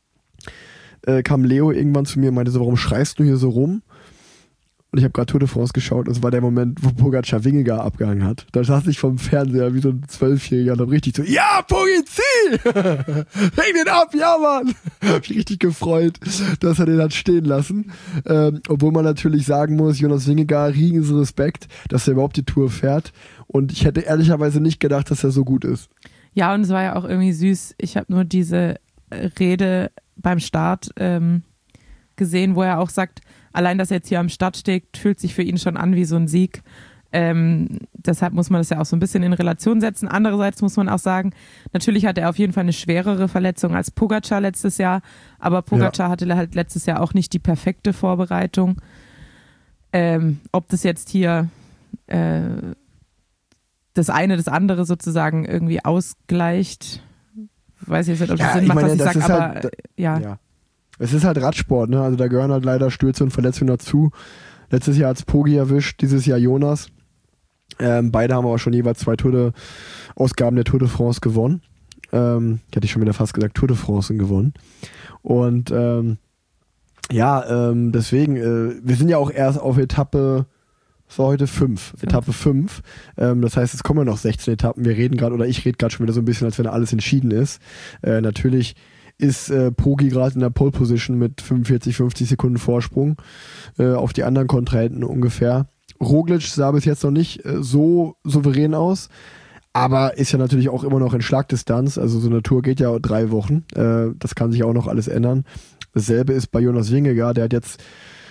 kam Leo irgendwann zu mir und meinte so, warum schreist du hier so rum? Und ich habe gerade Tour de France geschaut, das war der Moment, wo Pogacar Vingegaard abgehangen hat. Da saß ich vom Fernseher wie so ein 12-Jähriger und hab richtig so, ja, Pogi, zieh! Häng den ab, ja, Mann! Hab mich richtig gefreut, dass er den hat stehen lassen. Obwohl man natürlich sagen muss, Jonas Vingegaard, riesen Respekt, dass er überhaupt die Tour fährt. Und ich hätte ehrlicherweise nicht gedacht, dass er so gut ist. Ja, und es war ja auch irgendwie süß. Ich habe nur diese Rede beim Start gesehen, wo er auch sagt, allein, dass er jetzt hier am Start steht, fühlt sich für ihn schon an wie so ein Sieg. Deshalb muss man das ja auch so ein bisschen in Relation setzen. Andererseits muss man auch sagen, natürlich hat er auf jeden Fall eine schwerere Verletzung als Pogacar letztes Jahr, aber Pogacar hatte halt letztes Jahr auch nicht die perfekte Vorbereitung. Ob das jetzt hier das eine, das andere sozusagen irgendwie ausgleicht, weiß ich jetzt nicht, ob das Sinn macht, was ich sage, aber halt, ja. Es ist halt Radsport, ne? Also da gehören halt leider Stürze und Verletzungen dazu. Letztes Jahr hat's Pogi erwischt, dieses Jahr Jonas. Beide haben aber schon jeweils 2 Ausgaben der Tour de France gewonnen. Hätte ich schon wieder fast gesagt, Tour de France gewonnen. Und deswegen, wir sind ja auch erst auf Etappe, es war heute 5, Etappe 5. Das heißt, es kommen noch 16 Etappen. Ich rede gerade schon wieder so ein bisschen, als wenn alles entschieden ist. Natürlich ist Pogi gerade in der Pole Position mit 45, 50 Sekunden Vorsprung auf die anderen Kontrahenten ungefähr. Roglic sah bis jetzt noch nicht so souverän aus, aber ist ja natürlich auch immer noch in Schlagdistanz. Also so eine Tour geht ja 3 Wochen. Das kann sich auch noch alles ändern. Dasselbe ist bei Jonas Vingegaard, der hat jetzt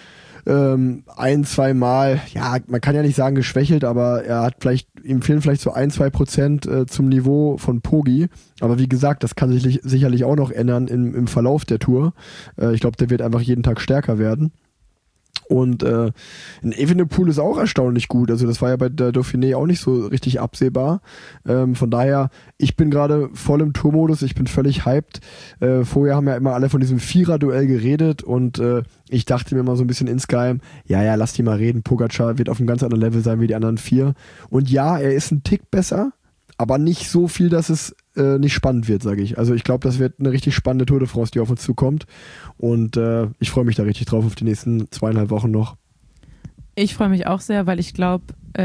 1-2 Mal, ja, man kann ja nicht sagen geschwächelt, aber ihm fehlen vielleicht so 1-2% zum Niveau von Pogi. Aber wie gesagt, das kann sich sicherlich auch noch ändern im Verlauf der Tour. Ich glaube, der wird einfach jeden Tag stärker werden. Und ein Evenepoel ist auch erstaunlich gut. Also das war ja bei der Dauphiné auch nicht so richtig absehbar. Von daher, ich bin gerade voll im Tourmodus. Ich bin völlig hyped. Vorher haben ja immer alle von diesem Vierer-Duell geredet und ich dachte mir mal so ein bisschen insgeheim, ja, lass die mal reden. Pogacar wird auf einem ganz anderen Level sein wie die anderen 4. Und ja, er ist ein Tick besser, aber nicht so viel, dass es nicht spannend wird, sage ich. Also ich glaube, das wird eine richtig spannende Tour de France, die auf uns zukommt. Und ich freue mich da richtig drauf auf die nächsten 2,5 Wochen noch. Ich freue mich auch sehr, weil ich glaube,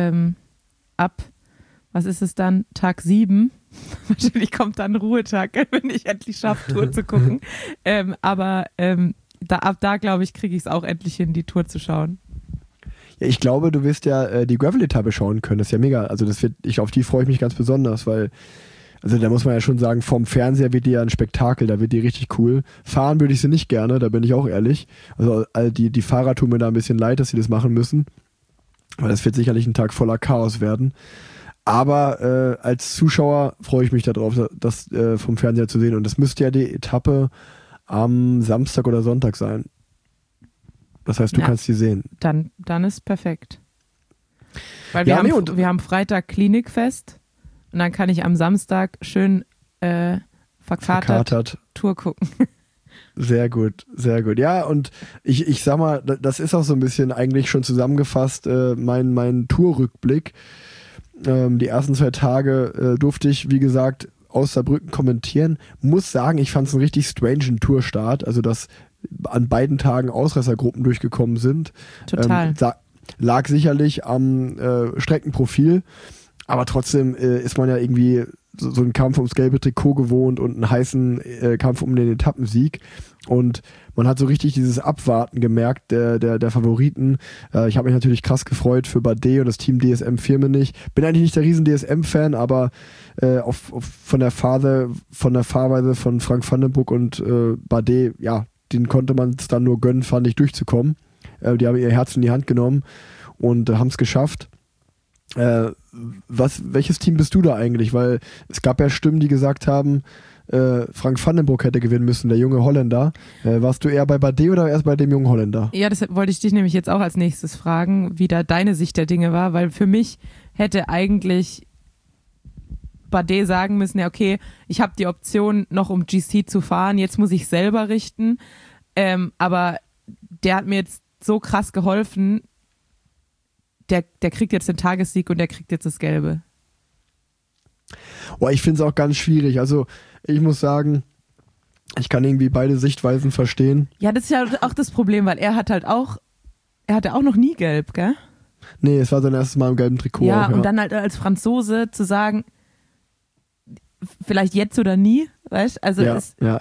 was ist es dann, Tag 7, wahrscheinlich kommt dann Ruhetag, wenn ich endlich schaffe, Tour zu gucken. Aber ab da, glaube ich, kriege ich es auch endlich hin, die Tour zu schauen. Ja, ich glaube, du wirst ja die Gravel-Etappe schauen können. Das ist ja mega. Also auf die freue ich mich ganz besonders, weil, also da muss man ja schon sagen, vom Fernseher wird die ja ein Spektakel, da wird die richtig cool. Fahren würde ich sie nicht gerne, da bin ich auch ehrlich. Also die Fahrer tun mir da ein bisschen leid, dass sie das machen müssen, weil das wird sicherlich ein Tag voller Chaos werden. Aber als Zuschauer freue ich mich darauf, das vom Fernseher zu sehen. Und das müsste ja die Etappe am Samstag oder Sonntag sein. Das heißt, du kannst die sehen. Dann ist perfekt. Weil wir haben Freitag Klinikfest und dann kann ich am Samstag schön verkatert Tour gucken. Sehr gut, sehr gut. Ja, und ich sag mal, das ist auch so ein bisschen eigentlich schon zusammengefasst, mein Tourrückblick. Die ersten 2 Tage durfte ich, wie gesagt, aus Saarbrücken kommentieren. Muss sagen, ich fand es einen richtig strangen Tourstart, also dass an beiden Tagen Ausreißergruppen durchgekommen sind. Total. Lag sicherlich am Streckenprofil, aber trotzdem ist man ja irgendwie so einen Kampf ums gelbe Trikot gewohnt und einen heißen Kampf um den Etappensieg. Und man hat so richtig dieses Abwarten gemerkt der Favoriten. Ich habe mich natürlich krass gefreut für Bardet und das Team DSM Firmenich. Bin eigentlich nicht der riesen DSM-Fan, aber von der Fahrweise von Frank van den Broek und Bardet, ja, den konnte man es dann nur gönnen, fand ich, durchzukommen. Die haben ihr Herz in die Hand genommen und haben es geschafft. Welches Team bist du da eigentlich? Weil es gab ja Stimmen, die gesagt haben, Frank van den Broek hätte gewinnen müssen, der junge Holländer. Warst du eher bei Bardet oder erst bei dem jungen Holländer? Ja, das wollte ich dich nämlich jetzt auch als nächstes fragen, wie da deine Sicht der Dinge war, weil für mich hätte eigentlich Bardet sagen müssen, ja okay, ich habe die Option noch um GC zu fahren, jetzt muss ich selber richten, aber der hat mir jetzt so krass geholfen, der kriegt jetzt den Tagessieg und der kriegt jetzt das Gelbe. Ich finde es auch ganz schwierig. Also ich muss sagen, ich kann irgendwie beide Sichtweisen verstehen. Ja, das ist ja auch das Problem, weil er hatte auch noch nie gelb, gell? Nee, es war sein erstes Mal im gelben Trikot. Ja, auch, ja. Und dann halt als Franzose zu sagen, vielleicht jetzt oder nie, weißt du? Also ja.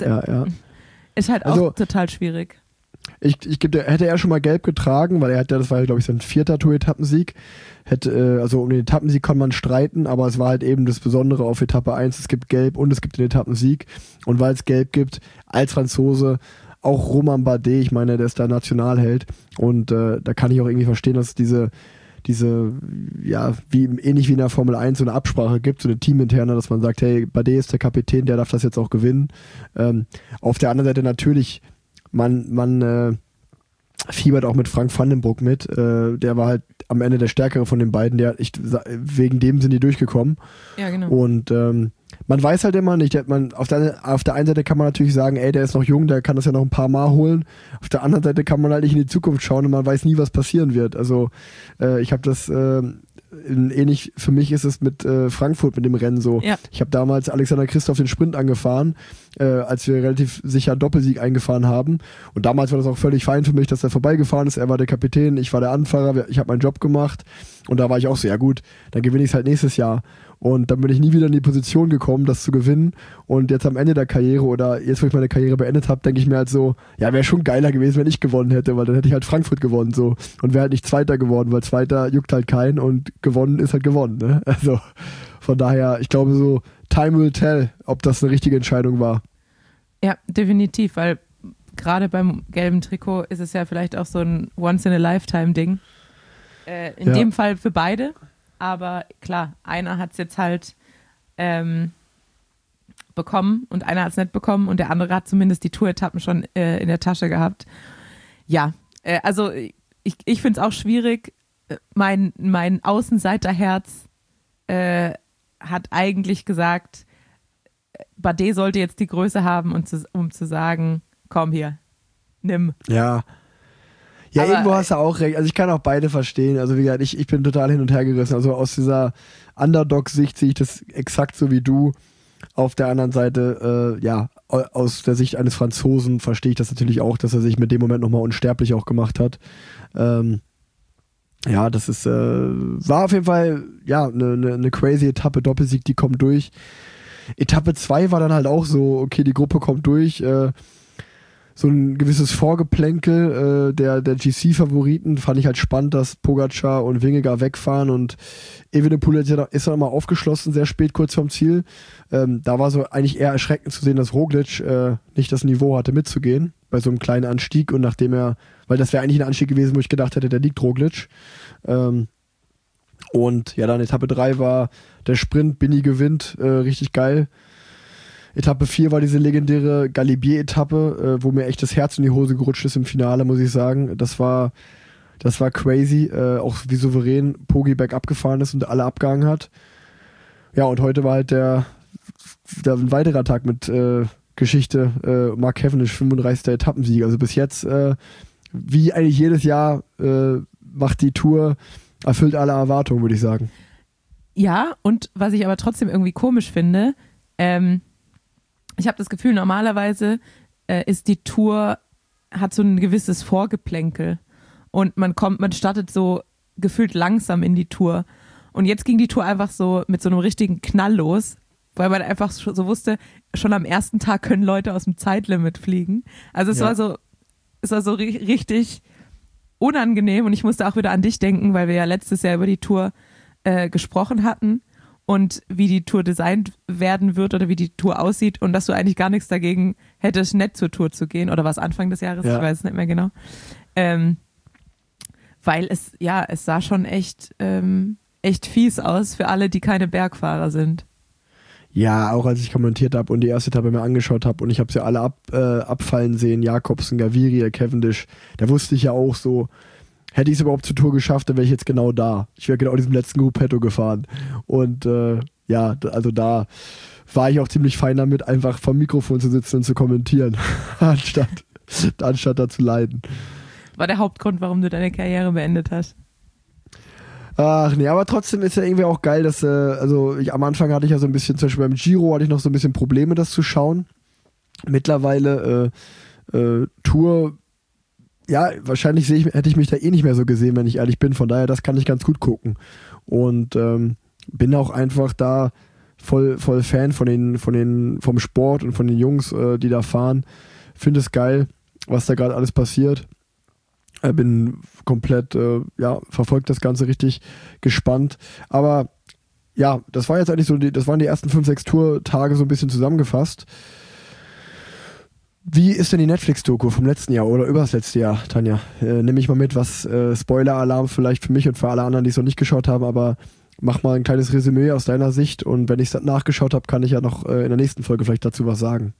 Ist halt also, auch total schwierig. Hätte er schon mal gelb getragen, weil das war, glaube ich, sein 4. Tour-Etappensieg. Also um den Etappensieg kann man streiten, aber es war halt eben das Besondere auf Etappe 1, es gibt gelb und es gibt den Etappensieg. Und weil es gelb gibt, als Franzose, auch Romain Bardet, ich meine, der ist da Nationalheld. Und da kann ich auch irgendwie verstehen, dass diese ja, ähnlich wie in der Formel 1 so eine Absprache gibt, so eine teaminterne, dass man sagt, hey, Bardet ist der Kapitän, der darf das jetzt auch gewinnen. Auf der anderen Seite natürlich, man fiebert auch mit Frank van den Broek mit. Der war halt am Ende der Stärkere von den beiden. Wegen dem sind die durchgekommen. Ja, genau. Und man weiß halt immer nicht. Auf der einen Seite kann man natürlich sagen, ey, der ist noch jung, der kann das ja noch ein paar Mal holen. Auf der anderen Seite kann man halt nicht in die Zukunft schauen und man weiß nie, was passieren wird. Also ich habe das ähnlich, für mich ist es mit Frankfurt mit dem Rennen so. Ja. Ich habe damals Alexander Christoph den Sprint angefahren, als wir relativ sicher einen Doppelsieg eingefahren haben. Und damals war das auch völlig fein für mich, dass er vorbeigefahren ist. Er war der Kapitän, ich war der Anfahrer, ich habe meinen Job gemacht. Und da war ich auch so, ja gut, dann gewinne ich es halt nächstes Jahr. Und dann bin ich nie wieder in die Position gekommen, das zu gewinnen. Und jetzt am Ende der Karriere oder jetzt, wo ich meine Karriere beendet habe, denke ich mir halt so, ja, wäre schon geiler gewesen, wenn ich gewonnen hätte, weil dann hätte ich halt Frankfurt gewonnen so und wäre halt nicht Zweiter geworden, weil Zweiter juckt halt keinen und gewonnen ist halt gewonnen. Ne? Also von daher, ich glaube so, time will tell, ob das eine richtige Entscheidung war. Ja, definitiv, weil gerade beim gelben Trikot ist es ja vielleicht auch so ein Once-in-a-Lifetime-Ding. In dem Fall für beide. Aber klar, einer hat es jetzt halt bekommen und einer hat es nicht bekommen und der andere hat zumindest die Tour-Etappen schon in der Tasche gehabt. Ja, also ich finde es auch schwierig. Mein Außenseiterherz hat eigentlich gesagt, Bardet sollte jetzt die Größe haben, um zu sagen, komm hier, nimm. Ja. Ja, aber irgendwo hast du auch recht. Also ich kann auch beide verstehen. Also wie gesagt, ich bin total hin und her gerissen. Also aus dieser Underdog-Sicht sehe ich das exakt so wie du. Auf der anderen Seite, aus der Sicht eines Franzosen verstehe ich das natürlich auch, dass er sich mit dem Moment nochmal unsterblich auch gemacht hat. Das ist, war auf jeden Fall, ja, eine crazy Etappe, Doppelsieg, die kommt durch. Etappe 2 war dann halt auch so, okay, die Gruppe kommt durch, so ein gewisses Vorgeplänkel der GC-Favoriten fand ich halt spannend, dass Pogacar und Vingegaard wegfahren und Evenepoel ist dann mal aufgeschlossen, sehr spät, kurz vorm Ziel. Da war so eigentlich eher erschreckend zu sehen, dass Roglic nicht das Niveau hatte mitzugehen bei so einem kleinen Anstieg und weil das wäre eigentlich ein Anstieg gewesen, wo ich gedacht hätte, der liegt Roglic. Und ja, dann Etappe 3 war der Sprint, Bini gewinnt, richtig geil. Etappe 4 war diese legendäre Galibier-Etappe, wo mir echt das Herz in die Hose gerutscht ist im Finale, muss ich sagen. Das war crazy, auch wie souverän Poggi bergab gefahren ist und alle abgehangen hat. Ja, und heute war halt ein weiterer Tag mit Geschichte. Mark Cavendish, 35. Etappensieg. Also bis jetzt, wie eigentlich jedes Jahr, macht die Tour, erfüllt alle Erwartungen, würde ich sagen. Ja, und was ich aber trotzdem irgendwie komisch finde, ich habe das Gefühl, normalerweise ist die Tour, hat so ein gewisses Vorgeplänkel und man startet so gefühlt langsam in die Tour. Und jetzt ging die Tour einfach so mit so einem richtigen Knall los, weil man einfach so wusste, schon am ersten Tag können Leute aus dem Zeitlimit fliegen. Also es war so richtig unangenehm und ich musste auch wieder an dich denken, weil wir ja letztes Jahr über die Tour gesprochen hatten und wie die Tour designt werden wird oder wie die Tour aussieht und dass du eigentlich gar nichts dagegen hättest, nicht zur Tour zu gehen, oder war es Anfang des Jahres? Ja. Ich weiß es nicht mehr genau. Weil es sah schon echt fies aus für alle, die keine Bergfahrer sind. Ja, auch als ich kommentiert habe und die erste Etappe mir angeschaut habe und ich habe sie alle abfallen sehen, Jakobsen, Gaviria, Cavendish, da wusste ich ja auch so, hätte ich es überhaupt zur Tour geschafft, dann wäre ich jetzt genau da. Ich wäre genau diesem letzten Gruppetto gefahren. Und also da war ich auch ziemlich fein damit, einfach vom Mikrofon zu sitzen und zu kommentieren, anstatt da zu leiden. War der Hauptgrund, warum du deine Karriere beendet hast? Ach nee, aber trotzdem ist ja irgendwie auch geil, dass, am Anfang hatte ich ja so ein bisschen, zum Beispiel beim Giro hatte ich noch so ein bisschen Probleme, das zu schauen. Mittlerweile Tour, ja, wahrscheinlich hätte ich mich da eh nicht mehr so gesehen, wenn ich ehrlich bin, von daher, das kann ich ganz gut gucken. Und bin auch einfach da voll Fan vom Sport und von den Jungs, die da fahren. Finde es geil, was da gerade alles passiert. Bin komplett, verfolgt das Ganze richtig gespannt. Aber ja, das war jetzt eigentlich so, das waren die ersten 5-6 Tour-Tage so ein bisschen zusammengefasst. Wie ist denn die Netflix-Doku vom letzten Jahr oder über das letzte Jahr, Tanja? Nimm mich mal mit, was Spoiler-Alarm vielleicht für mich und für alle anderen, die es noch nicht geschaut haben, aber mach mal ein kleines Resümee aus deiner Sicht und wenn ich es nachgeschaut habe, kann ich ja noch in der nächsten Folge vielleicht dazu was sagen.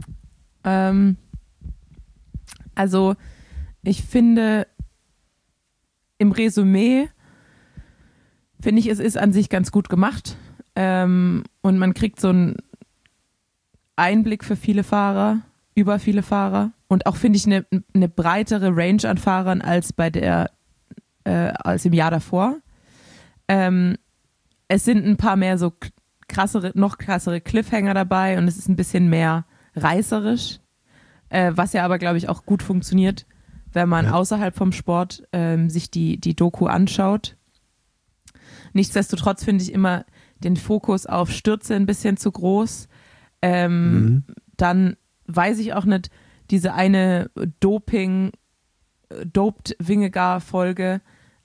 Also ich finde, im Resümee finde ich, es ist an sich ganz gut gemacht und man kriegt so einen Einblick für viele Fahrer, über viele Fahrer und auch, finde ich, eine breitere Range an Fahrern als als im Jahr davor. Es sind ein paar mehr so noch krassere Cliffhanger dabei und es ist ein bisschen mehr reißerisch, was ja aber, glaube ich, auch gut funktioniert, wenn man außerhalb vom Sport sich die Doku anschaut. Nichtsdestotrotz finde ich immer den Fokus auf Stürze ein bisschen zu groß. Dann weiß ich auch nicht, diese eine Doped-Vingegaard-Folge,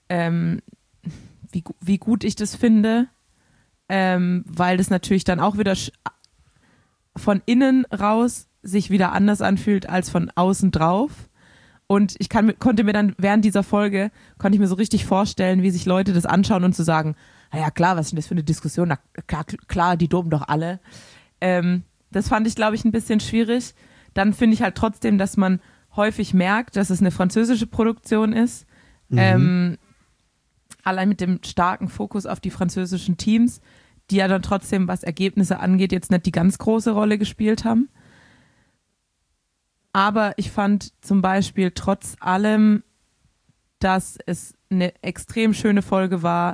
wie gut ich das finde, weil das natürlich dann auch wieder von innen raus sich wieder anders anfühlt als von außen drauf. Und ich konnte mir dann während dieser Folge, konnte ich mir so richtig vorstellen, wie sich Leute das anschauen und zu sagen, naja klar, was ist denn das für eine Diskussion? Na klar, die dopen doch alle. Das fand ich, glaube ich, ein bisschen schwierig. Dann finde ich halt trotzdem, dass man häufig merkt, dass es eine französische Produktion ist. Allein mit dem starken Fokus auf die französischen Teams, die ja dann trotzdem, was Ergebnisse angeht, jetzt nicht die ganz große Rolle gespielt haben. Aber ich fand zum Beispiel trotz allem, dass es eine extrem schöne Folge war,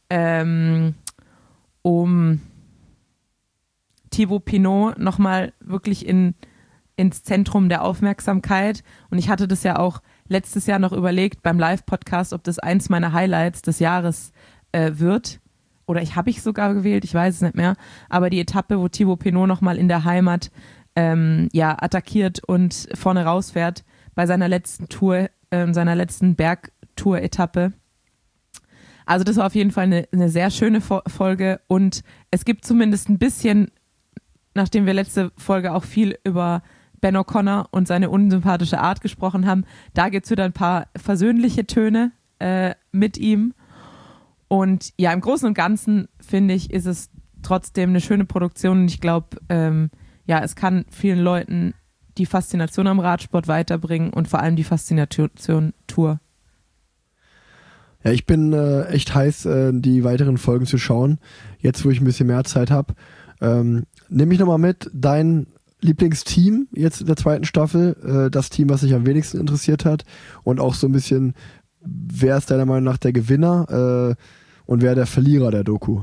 um Thibaut Pinot nochmal wirklich ins Zentrum der Aufmerksamkeit. Und ich hatte das ja auch letztes Jahr noch überlegt beim Live-Podcast, ob das eins meiner Highlights des Jahres wird. Oder habe ich sogar gewählt, ich weiß es nicht mehr. Aber die Etappe, wo Thibaut Pinot nochmal in der Heimat attackiert und vorne rausfährt bei seiner letzten Tour, seiner letzten Bergtour-Etappe. Also das war auf jeden Fall eine sehr schöne Folge und es gibt zumindest ein bisschen, nachdem wir letzte Folge auch viel über Ben O'Connor und seine unsympathische Art gesprochen haben, da gibt es wieder ein paar versöhnliche Töne mit ihm Und ja, im Großen und Ganzen finde ich, ist es trotzdem eine schöne Produktion und ich glaube, ja, es kann vielen Leuten die Faszination am Radsport weiterbringen und vor allem die Faszination Tour. Ja, ich bin echt heiß, die weiteren Folgen zu schauen. Jetzt, wo ich ein bisschen mehr Zeit habe. Nimm mich nochmal mit, dein Lieblingsteam jetzt in der zweiten Staffel, das Team, was dich am wenigsten interessiert hat und auch so ein bisschen, wer ist deiner Meinung nach der Gewinner und wer der Verlierer der Doku?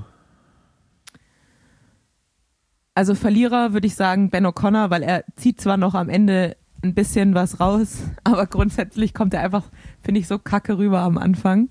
Also Verlierer würde ich sagen Ben O'Connor, weil er zieht zwar noch am Ende ein bisschen was raus, aber grundsätzlich kommt er einfach, finde ich, so kacke rüber am Anfang.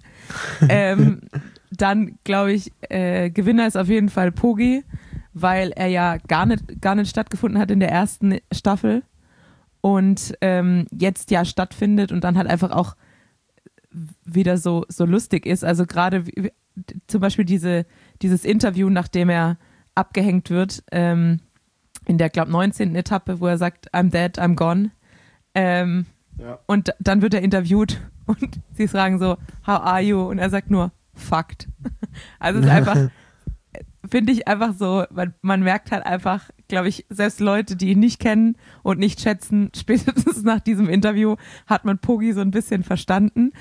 Dann glaube ich, Gewinner ist auf jeden Fall Poggi, weil er ja gar nicht stattgefunden hat in der ersten Staffel und jetzt ja stattfindet und dann halt einfach auch wieder so lustig ist. Also gerade zum Beispiel dieses Interview, nachdem er abgehängt wird, in der, glaube 19. Etappe, wo er sagt, I'm dead, I'm gone. Ja. Und dann wird er interviewt und sie fragen so, how are you? Und er sagt nur, fucked. Also es ist einfach, finde ich einfach so, man merkt halt einfach, glaube ich, selbst Leute, die ihn nicht kennen und nicht schätzen, spätestens nach diesem Interview hat man Poggi so ein bisschen verstanden.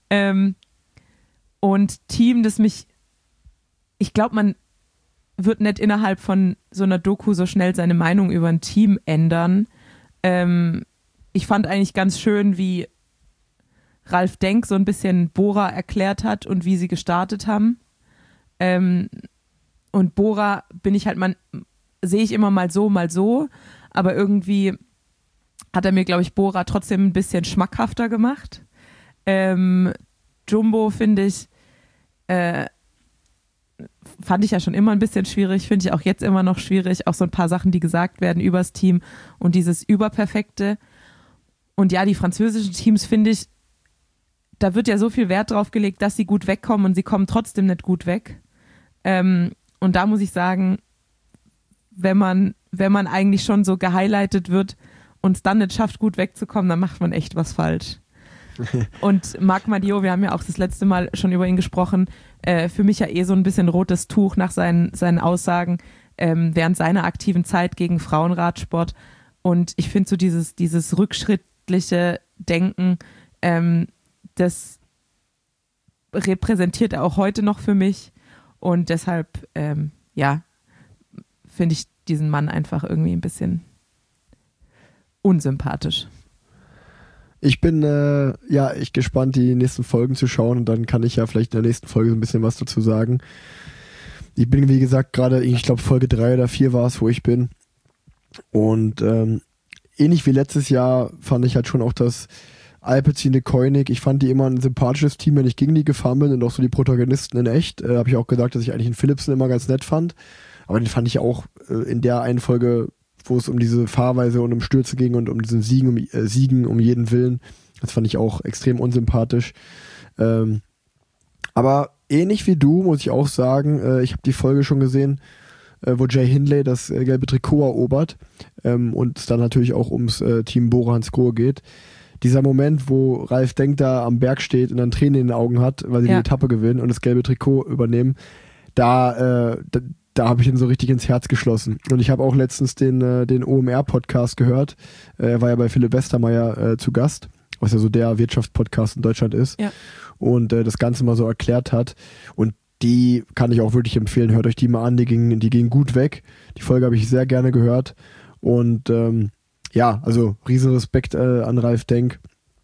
Und Team, das ich glaube, man wird nicht innerhalb von so einer Doku so schnell seine Meinung über ein Team ändern. Ich fand eigentlich ganz schön, wie Ralf Denk so ein bisschen Bora erklärt hat und wie sie gestartet haben. Und Bora sehe ich immer mal so, aber irgendwie hat er mir, glaube ich, Bora trotzdem ein bisschen schmackhafter gemacht. Jumbo finde ich, fand ich ja schon immer ein bisschen schwierig, finde ich auch jetzt immer noch schwierig, auch so ein paar Sachen, die gesagt werden übers Team und dieses Überperfekte. Und ja, die französischen Teams, finde ich, da wird ja so viel Wert drauf gelegt, dass sie gut wegkommen und sie kommen trotzdem nicht gut weg. Und da muss ich sagen, wenn man eigentlich schon so gehighlightet wird und es dann nicht schafft, gut wegzukommen, dann macht man echt was falsch. Und Marc Madiot, wir haben ja auch das letzte Mal schon über ihn gesprochen, für mich ja so ein bisschen rotes Tuch nach seinen Aussagen während seiner aktiven Zeit gegen Frauenradsport. Und ich finde so dieses rückschrittliche Denken, das repräsentiert er auch heute noch für mich. Und deshalb, finde ich diesen Mann einfach irgendwie ein bisschen unsympathisch. Ich bin echt gespannt, die nächsten Folgen zu schauen und dann kann ich ja vielleicht in der nächsten Folge so ein bisschen was dazu sagen. Ich bin, wie gesagt, gerade, ich glaube Folge 3 oder 4 war es, wo ich bin. Und ähnlich wie letztes Jahr fand ich halt schon auch das Alpecin de Koenig. Ich fand die immer ein sympathisches Team, wenn ich gegen die gefahren bin und auch so die Protagonisten in echt. Habe ich auch gesagt, dass ich eigentlich den Philipsen immer ganz nett fand. Aber den fand ich auch in der einen Folge, wo es um diese Fahrweise und um Stürze ging und um diesen Siegen um jeden Willen. Das fand ich auch extrem unsympathisch. Aber ähnlich wie du, muss ich auch sagen, ich habe die Folge schon gesehen, wo Jay Hindley das gelbe Trikot erobert und es dann natürlich auch ums Team Bora Hansgrohe geht. Dieser Moment, wo Ralf Denk da am Berg steht und dann Tränen in den Augen hat, weil sie die Etappe gewinnen und das gelbe Trikot übernehmen, da habe ich ihn so richtig ins Herz geschlossen. Und ich habe auch letztens den OMR-Podcast gehört. Er war ja bei Philipp Westermeier zu Gast, was ja so der Wirtschaftspodcast in Deutschland ist. Ja. Und das Ganze mal so erklärt hat. Und die kann ich auch wirklich empfehlen. Hört euch die mal an. Die gingen gut weg. Die Folge habe ich sehr gerne gehört. Und also riesen Respekt an Ralf Denk.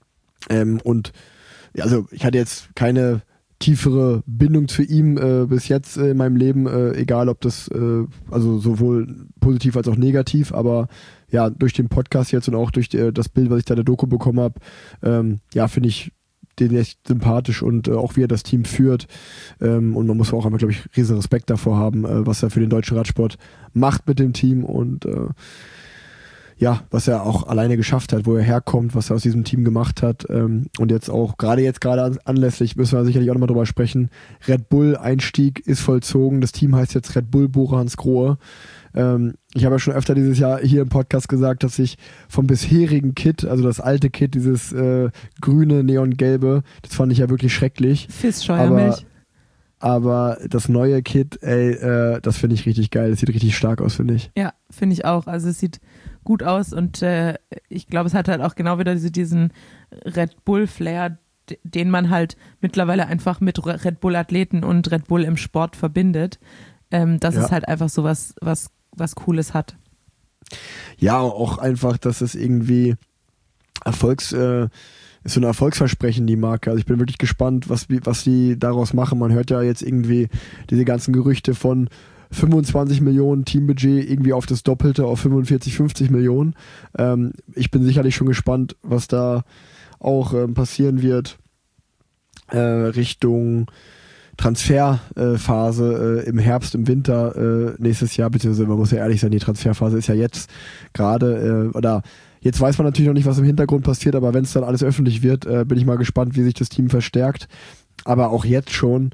Also ich hatte jetzt keine tiefere Bindung zu ihm bis jetzt in meinem Leben, egal ob das also sowohl positiv als auch negativ, aber ja, durch den Podcast jetzt und auch durch das Bild, was ich da in der Doku bekommen habe, finde ich den echt sympathisch und auch wie er das Team führt und man muss auch einmal, glaube ich, riesen Respekt davor haben, was er für den deutschen Radsport macht mit dem Team und was er auch alleine geschafft hat, wo er herkommt, was er aus diesem Team gemacht hat und jetzt auch, gerade anlässlich, müssen wir sicherlich auch nochmal drüber sprechen, Red Bull Einstieg ist vollzogen, das Team heißt jetzt Red Bull Bora Hansgrohe. Ich habe ja schon öfter dieses Jahr hier im Podcast gesagt, dass ich vom bisherigen Kit, also das alte Kit, dieses grüne, neongelbe, das fand ich ja wirklich schrecklich. Fischscheuermilch. aber das neue Kit, das finde ich richtig geil. Das sieht richtig stark aus, finde ich. Ja, finde ich auch. Also es sieht gut aus und ich glaube, es hat halt auch genau wieder diesen Red Bull-Flair, den man halt mittlerweile einfach mit Red Bull-Athleten und Red Bull im Sport verbindet. Dass es halt einfach so was Cooles hat. Ja, auch einfach, dass es irgendwie ist so ein Erfolgsversprechen, die Marke. Also ich bin wirklich gespannt, was die daraus machen. Man hört ja jetzt irgendwie diese ganzen Gerüchte von 25 Millionen Teambudget irgendwie auf das Doppelte, auf 45, 50 Millionen. Ich bin sicherlich schon gespannt, was da auch passieren wird Richtung Transferphase im Herbst, im Winter nächstes Jahr, beziehungsweise man muss ja ehrlich sein, die Transferphase ist ja jetzt gerade, oder jetzt weiß man natürlich noch nicht, was im Hintergrund passiert, aber wenn es dann alles öffentlich wird, bin ich mal gespannt, wie sich das Team verstärkt. Aber auch jetzt schon,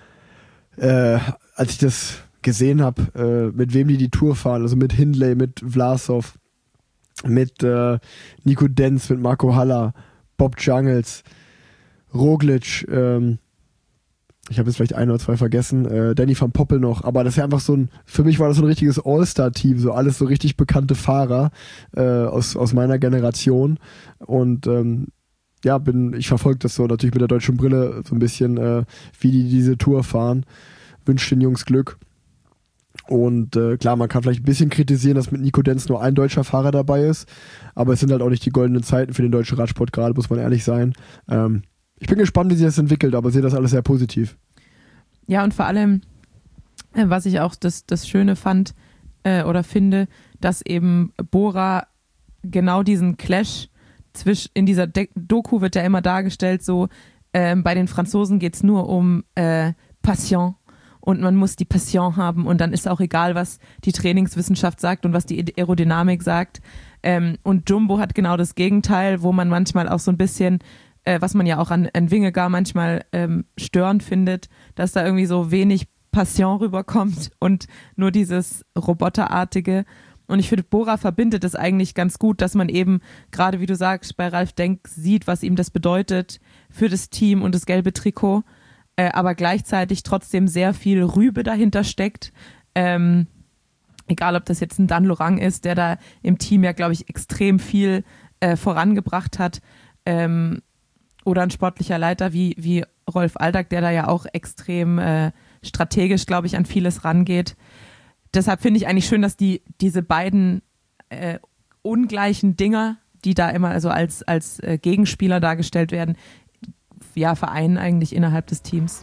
als ich das gesehen habe, mit wem die Tour fahren, also mit Hindley, mit Vlasov, mit Nico Denz, mit Marco Haller, Bob Jungels, Roglic, ich habe jetzt vielleicht ein oder zwei vergessen, Danny van Poppel noch, aber das ist ja einfach für mich war das so ein richtiges All-Star-Team, so alles so richtig bekannte Fahrer aus meiner Generation und ich verfolge das so natürlich mit der deutschen Brille so ein bisschen, wie die diese Tour fahren, wünsche den Jungs Glück und klar, man kann vielleicht ein bisschen kritisieren, dass mit Nico Denz nur ein deutscher Fahrer dabei ist, aber es sind halt auch nicht die goldenen Zeiten für den deutschen Radsport gerade, muss man ehrlich sein. Ich bin gespannt, wie sich das entwickelt, aber sehe das alles sehr positiv. Ja, und vor allem, was ich auch das Schöne fand oder finde, dass eben Bora genau diesen Clash in dieser Doku wird ja immer dargestellt, so bei den Franzosen geht es nur um Passion und man muss die Passion haben und dann ist auch egal, was die Trainingswissenschaft sagt und was die Aerodynamik sagt. Und Jumbo hat genau das Gegenteil, wo man manchmal auch so ein bisschen was man ja auch an Vingegaard manchmal störend findet, dass da irgendwie so wenig Passion rüberkommt und nur dieses Roboterartige. Und ich finde, Bora verbindet es eigentlich ganz gut, dass man eben, gerade wie du sagst, bei Ralf Denk sieht, was ihm das bedeutet für das Team und das gelbe Trikot, aber gleichzeitig trotzdem sehr viel Rübe dahinter steckt. Egal, ob das jetzt ein Dan Lorang ist, der da im Team ja, glaube ich, extrem viel vorangebracht hat, oder ein sportlicher Leiter wie Rolf Aldag, der da ja auch extrem strategisch, glaube ich, an vieles rangeht. Deshalb finde ich eigentlich schön, dass diese beiden ungleichen Dinger, die da immer also als Gegenspieler dargestellt werden, ja, vereinen eigentlich innerhalb des Teams.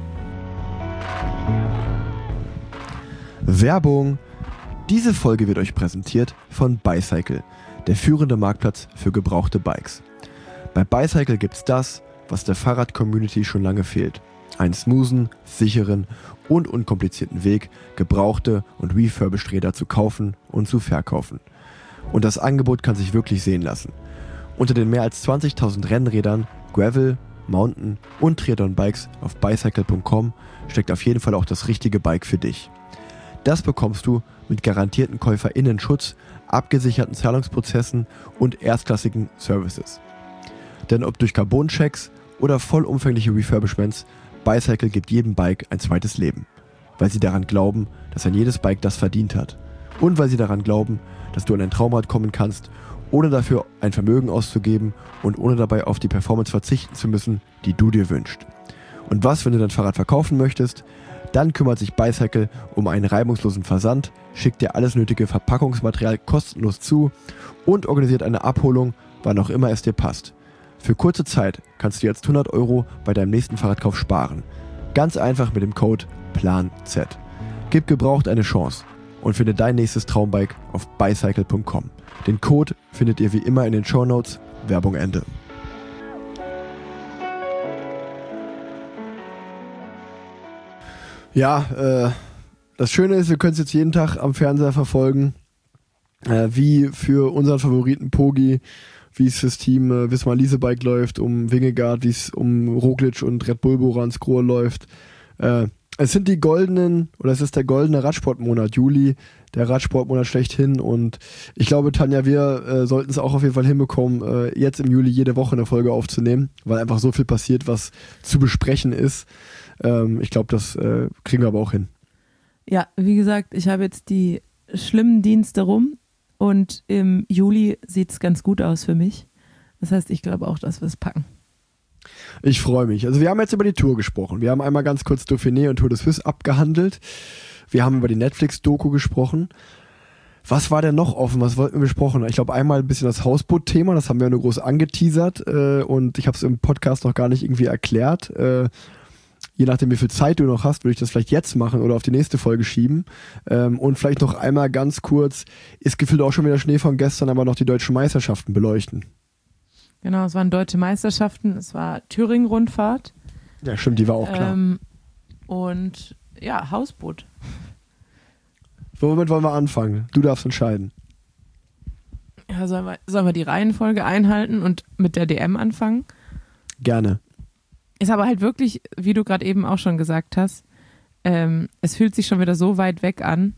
Werbung. Diese Folge wird euch präsentiert von Bicycle, der führende Marktplatz für gebrauchte Bikes. Bei Bicycle gibt's das, was der Fahrrad-Community schon lange fehlt. Einen smoothen, sicheren und unkomplizierten Weg, gebrauchte und refurbished Räder zu kaufen und zu verkaufen. Und das Angebot kann sich wirklich sehen lassen. Unter den mehr als 20.000 Rennrädern, Gravel, Mountain und Triathlon-Bikes auf bicycle.com steckt auf jeden Fall auch das richtige Bike für dich. Das bekommst du mit garantierten KäuferInnen-Schutz, abgesicherten Zahlungsprozessen und erstklassigen Services. Denn ob durch Carbon-Checks oder vollumfängliche Refurbishments, Bicycle gibt jedem Bike ein zweites Leben. Weil sie daran glauben, dass ein jedes Bike das verdient hat. Und weil sie daran glauben, dass du an ein Traumrad kommen kannst, ohne dafür ein Vermögen auszugeben und ohne dabei auf die Performance verzichten zu müssen, die du dir wünschst. Und was, wenn du dein Fahrrad verkaufen möchtest? Dann kümmert sich Bicycle um einen reibungslosen Versand, schickt dir alles nötige Verpackungsmaterial kostenlos zu und organisiert eine Abholung, wann auch immer es dir passt. Für kurze Zeit kannst du jetzt 100 € bei deinem nächsten Fahrradkauf sparen. Ganz einfach mit dem Code PLANZ. Gib gebraucht eine Chance und finde dein nächstes Traumbike auf bicycle.com. Den Code findet ihr wie immer in den Shownotes. Werbung Ende. Ja, das Schöne ist, wir können es jetzt jeden Tag am Fernseher verfolgen, wie für unseren Favoriten Poggi, wie es fürs Team Visma Leasebike läuft, um Vingegaard, wie es um Roglic und Red Bull Borans Grohe läuft. Es sind die goldenen, oder es ist der goldene Radsportmonat, Juli, der Radsportmonat schlechthin, und ich glaube, Tanja, wir sollten es auch auf jeden Fall hinbekommen, jetzt im Juli jede Woche eine Folge aufzunehmen, weil einfach so viel passiert, was zu besprechen ist. Ich glaube, das kriegen wir aber auch hin. Ja, wie gesagt, ich habe jetzt die schlimmen Dienste rum und im Juli sieht es ganz gut aus für mich. Das heißt, ich glaube auch, dass wir es packen. Ich freue mich. Also wir haben jetzt über die Tour gesprochen. Wir haben einmal ganz kurz Dauphiné und Tour de Suisse abgehandelt. Wir haben über die Netflix-Doku gesprochen. Was war denn noch offen? Was wollten wir besprochen? Ich glaube einmal ein bisschen das Hausboot-Thema. Das haben wir nur groß angeteasert. Und ich habe es im Podcast noch gar nicht irgendwie erklärt. Je nachdem, wie viel Zeit du noch hast, würde ich das vielleicht jetzt machen oder auf die nächste Folge schieben. Und vielleicht noch einmal ganz kurz, ist gefühlt auch schon wieder Schnee von gestern, aber noch die deutschen Meisterschaften beleuchten. Genau, es waren deutsche Meisterschaften, es war Thüringen-Rundfahrt. Ja, stimmt, die war auch klar. Und ja, Hausboot. Womit wollen wir anfangen? Du darfst entscheiden. Ja, sollen wir die Reihenfolge einhalten und mit der DM anfangen? Gerne. Ist aber halt wirklich, wie du gerade eben auch schon gesagt hast, es fühlt sich schon wieder so weit weg an,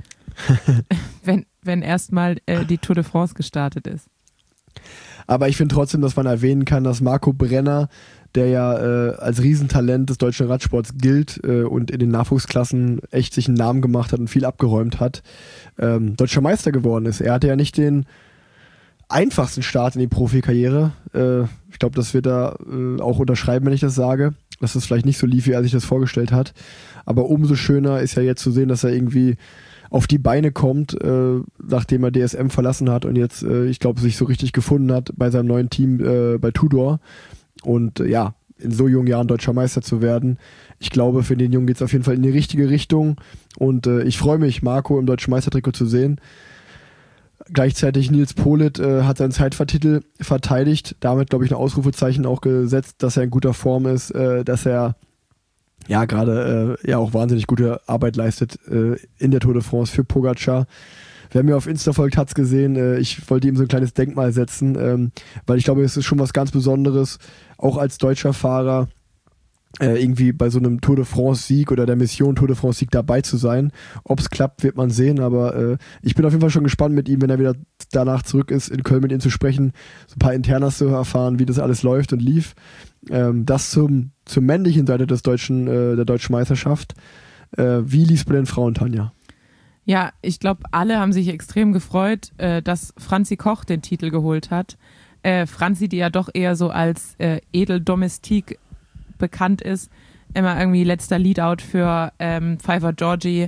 wenn erstmal die Tour de France gestartet ist. Aber ich finde trotzdem, dass man erwähnen kann, dass Marco Brenner, der ja als Riesentalent des deutschen Radsports gilt und in den Nachwuchsklassen echt sich einen Namen gemacht hat und viel abgeräumt hat, deutscher Meister geworden ist. Er hatte ja nicht den einfachsten Start in die Profikarriere. Ich glaube, das wird er auch unterschreiben, wenn ich das sage, dass es vielleicht nicht so lief, wie er sich das vorgestellt hat. Aber umso schöner ist ja jetzt zu sehen, dass er irgendwie auf die Beine kommt, nachdem er DSM verlassen hat und jetzt, ich glaube, sich so richtig gefunden hat bei seinem neuen Team bei Tudor. Und ja, in so jungen Jahren deutscher Meister zu werden, ich glaube, für den Jungen geht es auf jeden Fall in die richtige Richtung. Und ich freue mich, Marco im deutschen Meistertrikot zu sehen. Gleichzeitig Nils Politt hat seinen Zeitfahrtitel verteidigt, damit, glaube ich, ein Ausrufezeichen auch gesetzt, dass er in guter Form ist, dass er ja gerade auch wahnsinnig gute Arbeit leistet in der Tour de France für Pogacar. Wer mir auf Insta folgt, hat es gesehen. Ich wollte ihm so ein kleines Denkmal setzen, weil ich glaube, es ist schon was ganz Besonderes, auch als deutscher Fahrer irgendwie bei so einem Tour de France-Sieg oder der Mission Tour de France-Sieg dabei zu sein. Ob es klappt, wird man sehen, aber ich bin auf jeden Fall schon gespannt mit ihm, wenn er wieder danach zurück ist, in Köln mit ihm zu sprechen, so ein paar Internas zu erfahren, wie das alles läuft und lief. Das zur männlichen Seite der deutschen Meisterschaft. Wie lief es bei den Frauen, Tanja? Ja, ich glaube, alle haben sich extrem gefreut, dass Franzi Koch den Titel geholt hat. Franzi, die ja doch eher so als Edeldomestik bekannt ist, immer irgendwie letzter Leadout für Pfeiffer Georgi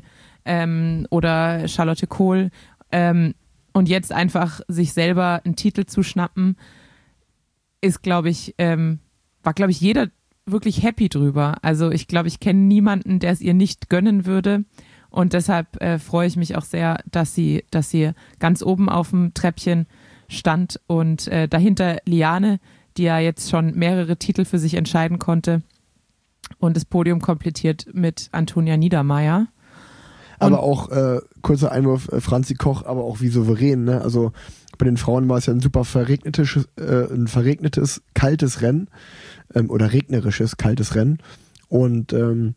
oder Charlotte Kohl und jetzt einfach sich selber einen Titel zu schnappen, ist, glaube ich, war, glaube ich, jeder wirklich happy drüber. Also ich glaube, ich kenne niemanden, der es ihr nicht gönnen würde und deshalb freue ich mich auch sehr, dass sie ganz oben auf dem Treppchen stand und dahinter Liane, die ja jetzt schon mehrere Titel für sich entscheiden konnte und das Podium komplettiert mit Antonia Niedermeier. Aber auch, kurzer Einwurf, Franzi Koch, aber auch wie souverän, ne? Also bei den Frauen war es ja ein super verregnetes, kaltes Rennen oder regnerisches, kaltes Rennen und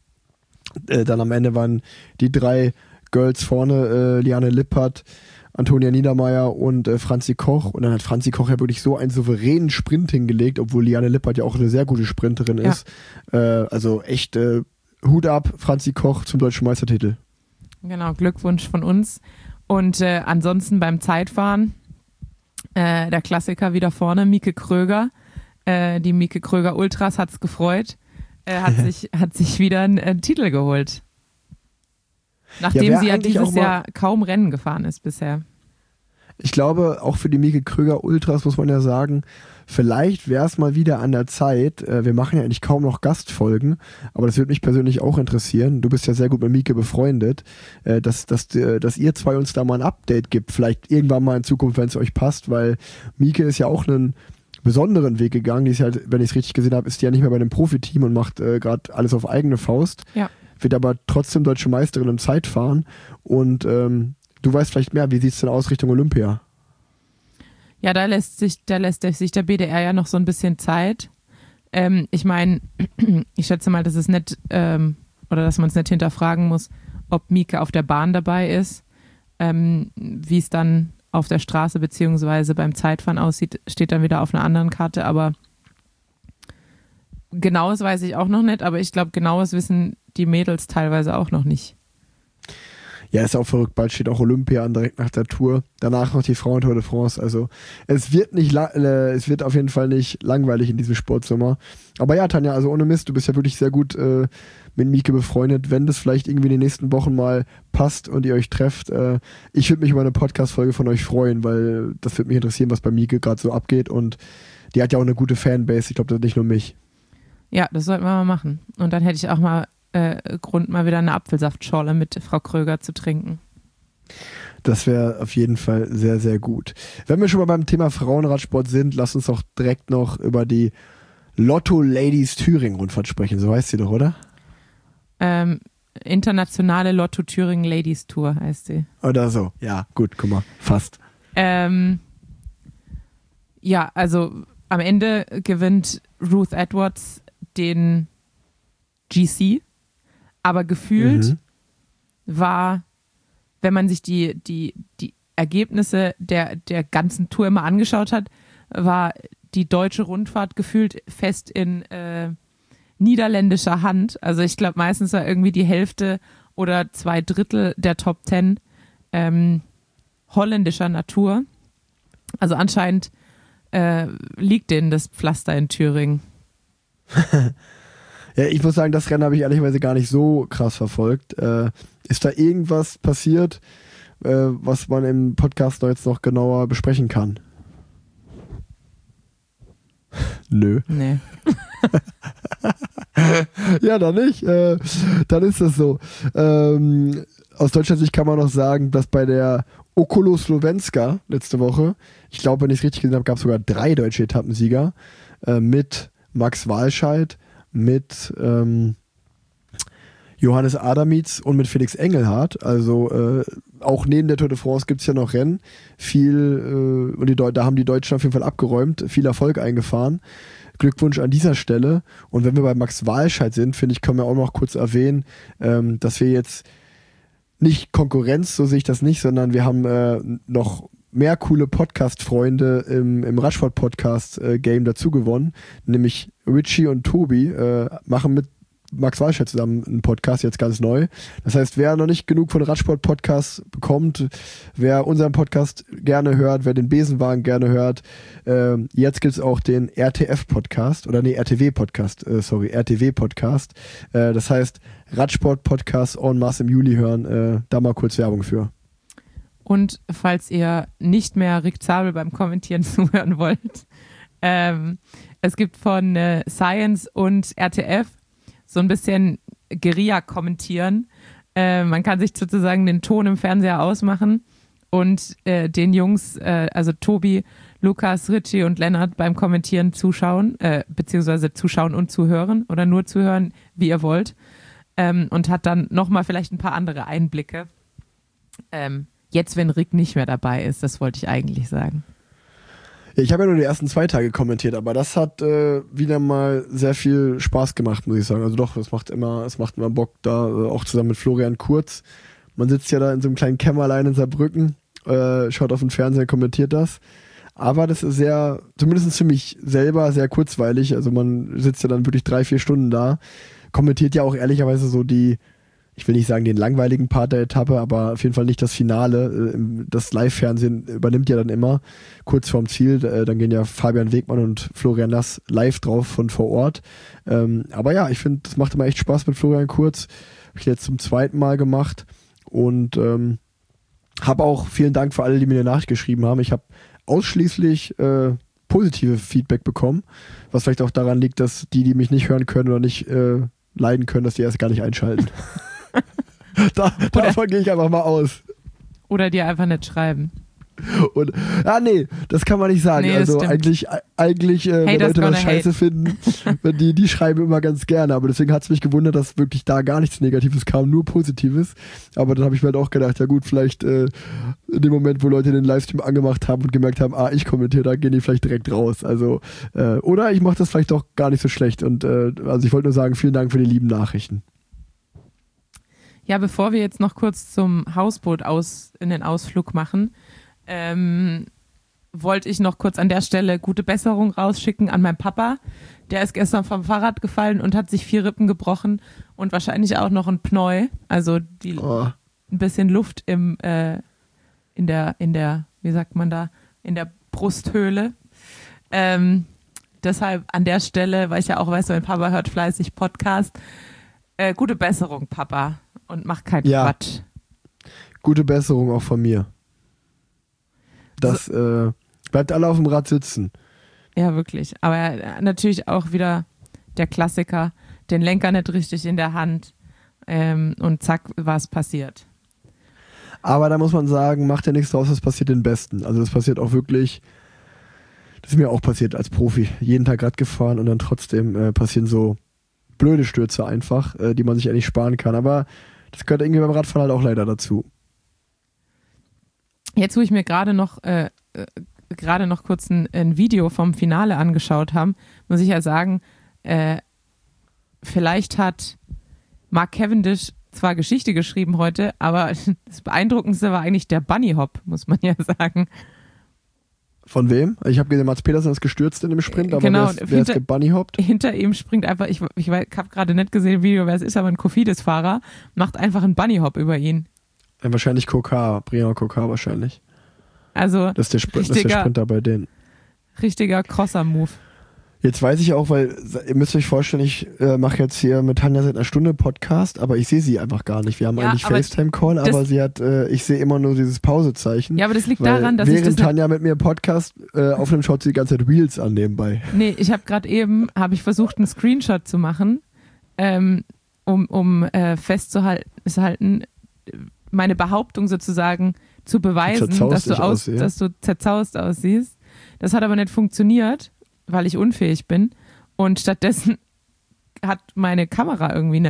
dann am Ende waren die drei Girls vorne, Liane Lippert, Antonia Niedermeier und Franzi Koch. Und dann hat Franzi Koch ja wirklich so einen souveränen Sprint hingelegt, obwohl Liane Lippert ja auch eine sehr gute Sprinterin ist. Also echt Hut ab, Franzi Koch zum deutschen Meistertitel. Genau, Glückwunsch von uns. Und ansonsten beim Zeitfahren, der Klassiker wieder vorne, Mieke Kröger. Die Mieke Kröger Ultras hat's gefreut. Hat sich wieder einen Titel geholt. Nachdem sie ja dieses Jahr kaum Rennen gefahren ist bisher. Ich glaube, auch für die Mieke Kröger Ultras muss man ja sagen, vielleicht wäre es mal wieder an der Zeit, wir machen ja eigentlich kaum noch Gastfolgen, aber das würde mich persönlich auch interessieren, du bist ja sehr gut mit Mieke befreundet, dass ihr zwei uns da mal ein Update gibt, vielleicht irgendwann mal in Zukunft, wenn es euch passt, weil Mieke ist ja auch einen besonderen Weg gegangen, die ist ja, wenn ich es richtig gesehen habe, ist die ja nicht mehr bei einem Profiteam und macht gerade alles auf eigene Faust. Ja. Wird aber trotzdem deutsche Meisterin im Zeitfahren und du weißt vielleicht mehr, wie sieht es denn aus Richtung Olympia? Ja, da lässt sich der BDR ja noch so ein bisschen Zeit. Ich meine, ich schätze mal, dass es nicht oder dass man es nicht hinterfragen muss, ob Mieke auf der Bahn dabei ist. Wie es dann auf der Straße beziehungsweise beim Zeitfahren aussieht, steht dann wieder auf einer anderen Karte, aber Genaues weiß ich auch noch nicht, aber ich glaube, genaues wissen die Mädels teilweise auch noch nicht. Ja, ist auch verrückt. Bald steht auch Olympia an, direkt nach der Tour. Danach noch die Frauen-Tour de France. Also es wird auf jeden Fall nicht langweilig in diesem Sportsommer. Aber ja, Tanja, also ohne Mist, du bist ja wirklich sehr gut mit Mieke befreundet. Wenn das vielleicht irgendwie in den nächsten Wochen mal passt und ihr euch trefft, ich würde mich über eine Podcast-Folge von euch freuen, weil das würde mich interessieren, was bei Mieke gerade so abgeht. Und die hat ja auch eine gute Fanbase. Ich glaube, das ist nicht nur mich. Ja, das sollten wir mal machen. Und dann hätte ich auch mal Grund, mal wieder eine Apfelsaftschorle mit Frau Kröger zu trinken. Das wäre auf jeden Fall sehr, sehr gut. Wenn wir schon mal beim Thema Frauenradsport sind, lass uns doch direkt noch über die Lotto Ladies Thüringen-Rundfahrt sprechen. So heißt sie doch, oder? Internationale Lotto Thüringen Ladies Tour heißt sie. Oder so. Ja, gut, guck mal, fast. Ja, also am Ende gewinnt Ruth Edwards den GC. Aber gefühlt war, wenn man sich die Ergebnisse der ganzen Tour immer angeschaut hat, war die deutsche Rundfahrt gefühlt fest in niederländischer Hand. Also ich glaube, meistens war irgendwie die Hälfte oder 2/3 der Top 10 holländischer Natur. Also anscheinend liegt denen das Pflaster in Thüringen. Ja, ich muss sagen, das Rennen habe ich ehrlicherweise gar nicht so krass verfolgt. Ist da irgendwas passiert, was man im Podcast jetzt noch genauer besprechen kann? Nö. Nee. Ja, dann nicht. Dann ist das so. Aus Deutschland Sicht kann man noch sagen, dass bei der Okolo Slovenska letzte Woche, ich glaube, wenn ich es richtig gesehen habe, gab es sogar 3 deutsche Etappensieger mit Max Walscheid, mit Johannes Adamitz und mit Felix Engelhardt. Also auch neben der Tour de France gibt es ja noch Rennen. Und da haben die Deutschen auf jeden Fall abgeräumt, viel Erfolg eingefahren. Glückwunsch an dieser Stelle. Und wenn wir bei Max Walscheid sind, finde ich, können wir auch noch kurz erwähnen, dass wir jetzt nicht Konkurrenz, so sehe ich das nicht, sondern wir haben noch mehr coole Podcast-Freunde im Radsport-Podcast-Game dazu gewonnen, nämlich Richie und Tobi machen mit Max Walscheid zusammen einen Podcast, jetzt ganz neu. Das heißt, wer noch nicht genug von Radsport-Podcasts bekommt, wer unseren Podcast gerne hört, wer den Besenwagen gerne hört, jetzt gibt's auch den RTF-Podcast, oder nee, RTW-Podcast, RTW-Podcast. Das heißt, Radsport-Podcast en masse im Juli hören, da mal kurz Werbung für. Und falls ihr nicht mehr Rick Zabel beim Kommentieren zuhören wollt, es gibt von Science und RTF so ein bisschen Guerilla kommentieren. Man kann sich sozusagen den Ton im Fernseher ausmachen und den Jungs, also Tobi, Lukas, Richie und Lennart beim Kommentieren zuschauen, beziehungsweise zuschauen und zuhören oder nur zuhören, wie ihr wollt. Und hat dann nochmal vielleicht ein paar andere Einblicke. Jetzt, wenn Rick nicht mehr dabei ist, das wollte ich eigentlich sagen. Ich habe ja nur die ersten 2 Tage kommentiert, aber das hat wieder mal sehr viel Spaß gemacht, muss ich sagen. Also doch, es macht immer Bock, da auch zusammen mit Florian Kurz. Man sitzt ja da in so einem kleinen Kämmerlein in Saarbrücken, schaut auf den Fernseher, kommentiert das. Aber das ist sehr, zumindest für mich selber, sehr kurzweilig. Also man sitzt ja dann wirklich 3-4 Stunden da, kommentiert ja auch ehrlicherweise so ich will nicht sagen den langweiligen Part der Etappe, aber auf jeden Fall nicht das Finale. Das Live-Fernsehen übernimmt ja dann immer kurz vorm Ziel. Dann gehen ja Fabian Wegmann und Florian Nass live drauf von vor Ort. Aber ja, ich finde, das macht immer echt Spaß mit Florian Kurz. Habe ich jetzt zum 2. Mal gemacht und habe auch vielen Dank für alle, die mir eine Nachricht geschrieben haben. Ich habe ausschließlich positive Feedback bekommen, was vielleicht auch daran liegt, dass die mich nicht hören können oder nicht leiden können, dass die erst gar nicht einschalten. Davon gehe ich einfach mal aus. Oder dir einfach nicht schreiben. Und, nee, das kann man nicht sagen. Nee, also stimmt. eigentlich wenn Leute was scheiße finden, die schreiben immer ganz gerne. Aber deswegen hat es mich gewundert, dass wirklich da gar nichts Negatives kam, nur Positives. Aber dann habe ich mir halt auch gedacht, ja gut, vielleicht in dem Moment, wo Leute den Livestream angemacht haben und gemerkt haben, ich kommentiere, da gehen die vielleicht direkt raus. Also, oder ich mache das vielleicht doch gar nicht so schlecht. Und also ich wollte nur sagen, vielen Dank für die lieben Nachrichten. Ja, bevor wir jetzt noch kurz zum Hausboot in den Ausflug machen, wollte ich noch kurz an der Stelle gute Besserung rausschicken an meinen Papa. Der ist gestern vom Fahrrad gefallen und hat sich 4 Rippen gebrochen und wahrscheinlich auch noch ein Pneu. Also ein bisschen Luft in der, wie sagt man da, in der Brusthöhle. Deshalb an der Stelle, weil ich ja auch weiß, mein Papa hört fleißig Podcast, gute Besserung, Papa. Und mach keinen Quatsch. Gute Besserung auch von mir. Das bleibt alle auf dem Rad sitzen. Ja, wirklich. Aber natürlich auch wieder der Klassiker, den Lenker nicht richtig in der Hand und zack, was passiert. Aber da muss man sagen, macht ja nichts draus, das passiert den Besten. Also das passiert auch wirklich, das ist mir auch passiert als Profi. Jeden Tag Rad gefahren und dann trotzdem passieren so blöde Stürze einfach, die man sich eigentlich sparen kann. Aber das gehört irgendwie beim Radfahren halt auch leider dazu. Jetzt, wo ich mir gerade noch kurz ein Video vom Finale angeschaut habe, muss ich ja sagen, vielleicht hat Mark Cavendish zwar Geschichte geschrieben heute, aber das Beeindruckendste war eigentlich der Bunny Hop, muss man ja sagen. Von wem? Ich habe gesehen, Mats Pedersen ist gestürzt in dem Sprint, aber genau, wer ist gebunnyhoppt? Hinter ihm springt einfach, ich habe gerade nicht gesehen im Video, wer es ist, aber ein Cofidis-Fahrer macht einfach einen Bunny Hop über ihn. Ja, wahrscheinlich Kokar, Brian Kokar wahrscheinlich. Also das ist der Sprinter bei denen. Richtiger Crosser-Move. Jetzt weiß ich auch, weil ihr müsst euch vorstellen, ich mache jetzt hier mit Tanja seit einer Stunde Podcast, aber ich sehe sie einfach gar nicht. Wir haben eigentlich FaceTime-Call, aber sie hat, ich sehe immer nur dieses Pausezeichen. Ja, aber das liegt daran, dass während Tanja mit mir Podcast aufnimmt, schaut sie die ganze Zeit Reels an nebenbei. Nee, ich habe gerade versucht, einen Screenshot zu machen, um festzuhalten, meine Behauptung sozusagen zu beweisen, dass du zerzaust aussiehst. Das hat aber nicht funktioniert, weil ich unfähig bin. Und stattdessen hat meine Kamera irgendwie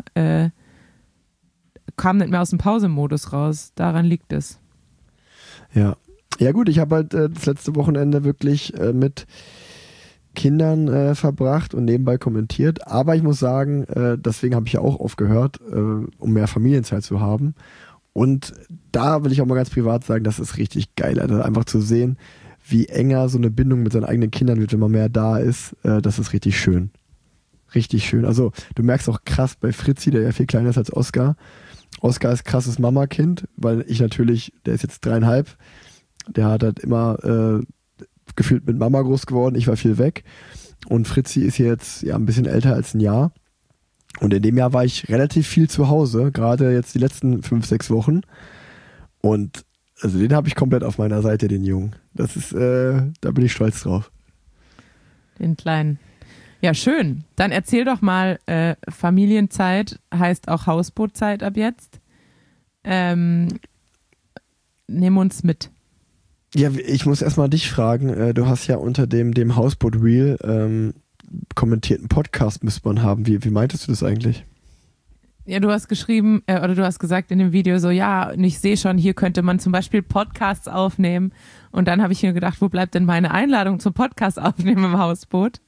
kam nicht mehr aus dem Pausemodus raus. Daran liegt es. Ja. Ja gut, ich habe halt das letzte Wochenende wirklich mit Kindern verbracht und nebenbei kommentiert. Aber ich muss sagen, deswegen habe ich ja auch aufgehört, um mehr Familienzeit zu haben. Und da will ich auch mal ganz privat sagen, das ist richtig geil, Alter. Einfach zu sehen, wie enger so eine Bindung mit seinen eigenen Kindern wird, wenn man mehr da ist. Das ist richtig schön. Richtig schön. Also du merkst auch krass bei Fritzi, der ja viel kleiner ist als Oskar. Oskar ist krasses Mama-Kind, weil ich natürlich, der ist jetzt 3,5, der hat halt immer gefühlt mit Mama groß geworden, ich war viel weg. Und Fritzi ist jetzt ja ein bisschen älter als ein Jahr. Und in dem Jahr war ich relativ viel zu Hause, gerade jetzt die letzten 5-6 Wochen. Und also den habe ich komplett auf meiner Seite, den Jungen. Das ist, da bin ich stolz drauf. Den Kleinen. Ja, schön. Dann erzähl doch mal, Familienzeit heißt auch Hausbootzeit ab jetzt. Nimm uns mit. Ja, ich muss erstmal dich fragen. Du hast ja unter dem Hausboot-Reel kommentierten Podcast müsste man haben. Wie meintest du das eigentlich? Ja, du hast geschrieben, oder du hast gesagt in dem Video so, ja, und ich sehe schon, hier könnte man zum Beispiel Podcasts aufnehmen. Und dann habe ich mir gedacht, wo bleibt denn meine Einladung zum Podcast aufnehmen im Hausboot?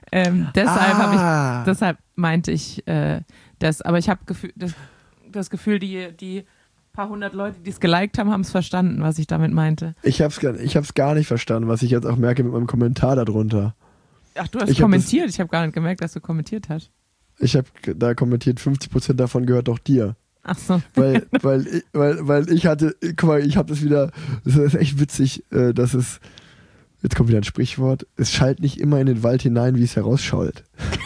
Deshalb meinte ich das. Aber ich habe das Gefühl, die paar hundert Leute, die es geliked haben, haben es verstanden, was ich damit meinte. Ich hab's gar nicht verstanden, was ich jetzt auch merke mit meinem Kommentar darunter. Ach, du hast kommentiert. Ich habe gar nicht gemerkt, dass du kommentiert hast. Ich habe da kommentiert, 50% davon gehört doch dir. Ach so. Weil ich hatte, guck mal, ich habe das wieder, das ist echt witzig, dass es, jetzt kommt wieder ein Sprichwort, es schallt nicht immer in den Wald hinein, wie es herausschallt.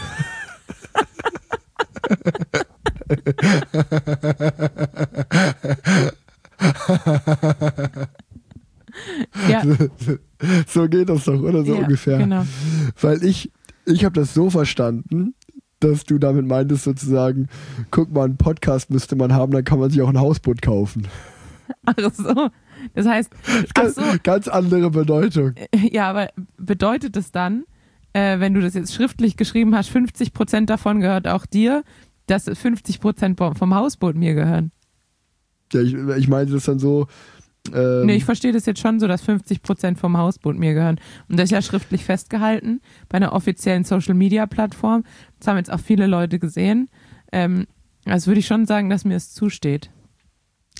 Ja. So geht das doch, oder? So ja, ungefähr. Genau. Weil ich habe das so verstanden, dass du damit meintest sozusagen, guck mal, einen Podcast müsste man haben, dann kann man sich auch ein Hausboot kaufen. Ach so. Das heißt, ganz andere Bedeutung. Ja, aber bedeutet es dann, wenn du das jetzt schriftlich geschrieben hast, 50% davon gehört auch dir, dass 50% vom Hausboot mir gehören? Ja, ich meinte das dann so. Nee, ich verstehe das jetzt schon so, dass 50% vom Hausboot mir gehören. Und das ist ja schriftlich festgehalten bei einer offiziellen Social-Media-Plattform. Das haben jetzt auch viele Leute gesehen. Also würde ich schon sagen, dass mir es zusteht.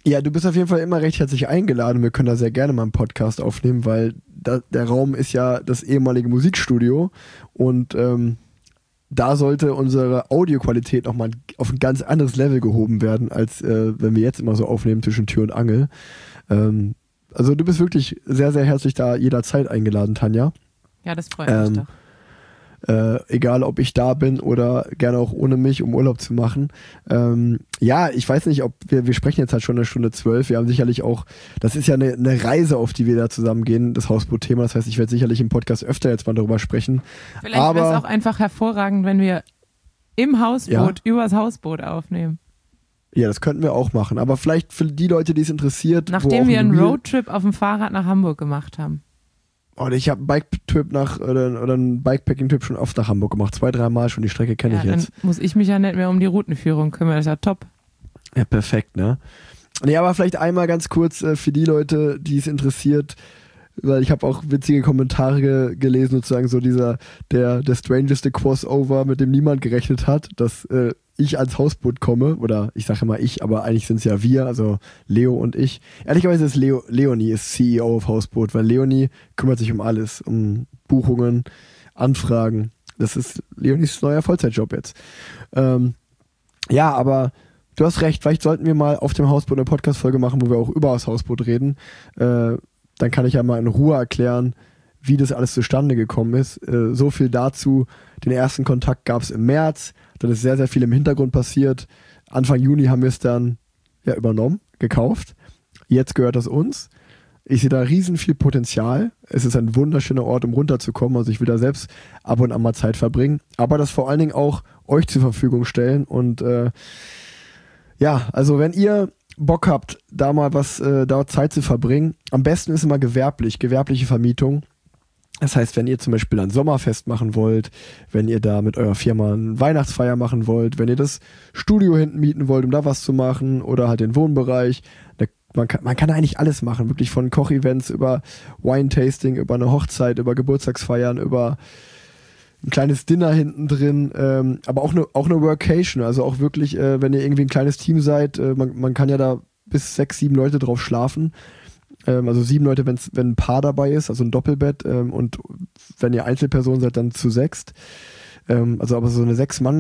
Ja, du bist auf jeden Fall immer recht herzlich eingeladen. Wir können da sehr gerne mal einen Podcast aufnehmen, weil der Raum ist ja das ehemalige Musikstudio und da sollte unsere Audioqualität nochmal auf ein ganz anderes Level gehoben werden, als wenn wir jetzt immer so aufnehmen zwischen Tür und Angel. Also du bist wirklich sehr, sehr herzlich da jederzeit eingeladen, Tanja. Ja, das freut mich doch. Egal, ob ich da bin oder gerne auch ohne mich, um Urlaub zu machen. Ja, ich weiß nicht, ob wir sprechen jetzt halt schon 1:12. Wir haben sicherlich auch, das ist ja eine Reise, auf die wir da zusammen gehen, das Hausboot-Thema. Das heißt, ich werde sicherlich im Podcast öfter jetzt mal darüber sprechen. Vielleicht wäre es auch einfach hervorragend, wenn wir im Hausboot übers Hausboot aufnehmen. Ja, das könnten wir auch machen. Aber vielleicht für die Leute, die es interessiert. Nachdem wir einen Roadtrip auf dem Fahrrad nach Hamburg gemacht haben. Oh, ich habe einen Bike-Trip oder einen Bikepacking-Trip schon oft nach Hamburg gemacht. 2-3 Mal schon, die Strecke kenne ich jetzt. Dann muss ich mich ja nicht mehr um die Routenführung kümmern, das ist ja top. Ja, perfekt, ne? Nee, aber vielleicht einmal ganz kurz für die Leute, die es interessiert, weil ich habe auch witzige Kommentare gelesen, sozusagen so der strangeste Crossover, mit dem niemand gerechnet hat, dass ich ans Hausboot komme, oder ich sage immer ich, aber eigentlich sind es ja wir, also Leo und ich. Ehrlicherweise ist Leonie ist CEO auf Hausboot, weil Leonie kümmert sich um alles, um Buchungen, Anfragen. Das ist Leonies neuer Vollzeitjob jetzt. Ja, aber du hast recht, vielleicht sollten wir mal auf dem Hausboot eine Podcast-Folge machen, wo wir auch über das Hausboot reden. Dann kann ich ja mal in Ruhe erklären, wie das alles zustande gekommen ist. So viel dazu. Den ersten Kontakt gab es im März. Dann ist sehr, sehr viel im Hintergrund passiert. Anfang Juni haben wir es dann übernommen, gekauft. Jetzt gehört das uns. Ich sehe da riesen viel Potenzial. Es ist ein wunderschöner Ort, um runterzukommen. Also ich will da selbst ab und an mal Zeit verbringen. Aber das vor allen Dingen auch euch zur Verfügung stellen. Und also wenn ihr Bock habt, da mal da Zeit zu verbringen, am besten ist immer gewerbliche Vermietung. Das heißt, wenn ihr zum Beispiel ein Sommerfest machen wollt, wenn ihr da mit eurer Firma eine Weihnachtsfeier machen wollt, wenn ihr das Studio hinten mieten wollt, um da was zu machen, oder halt den Wohnbereich, man kann eigentlich alles machen, wirklich von Kochevents über Wine-Tasting, über eine Hochzeit, über Geburtstagsfeiern, über ein kleines Dinner hinten drin, aber auch eine Workation, also auch wirklich, wenn ihr irgendwie ein kleines Team seid, man kann ja da bis 6, 7 Leute drauf schlafen. Also 7 Leute, wenn ein Paar dabei ist, also ein Doppelbett, und wenn ihr Einzelperson seid, dann zu 6. Also aber so eine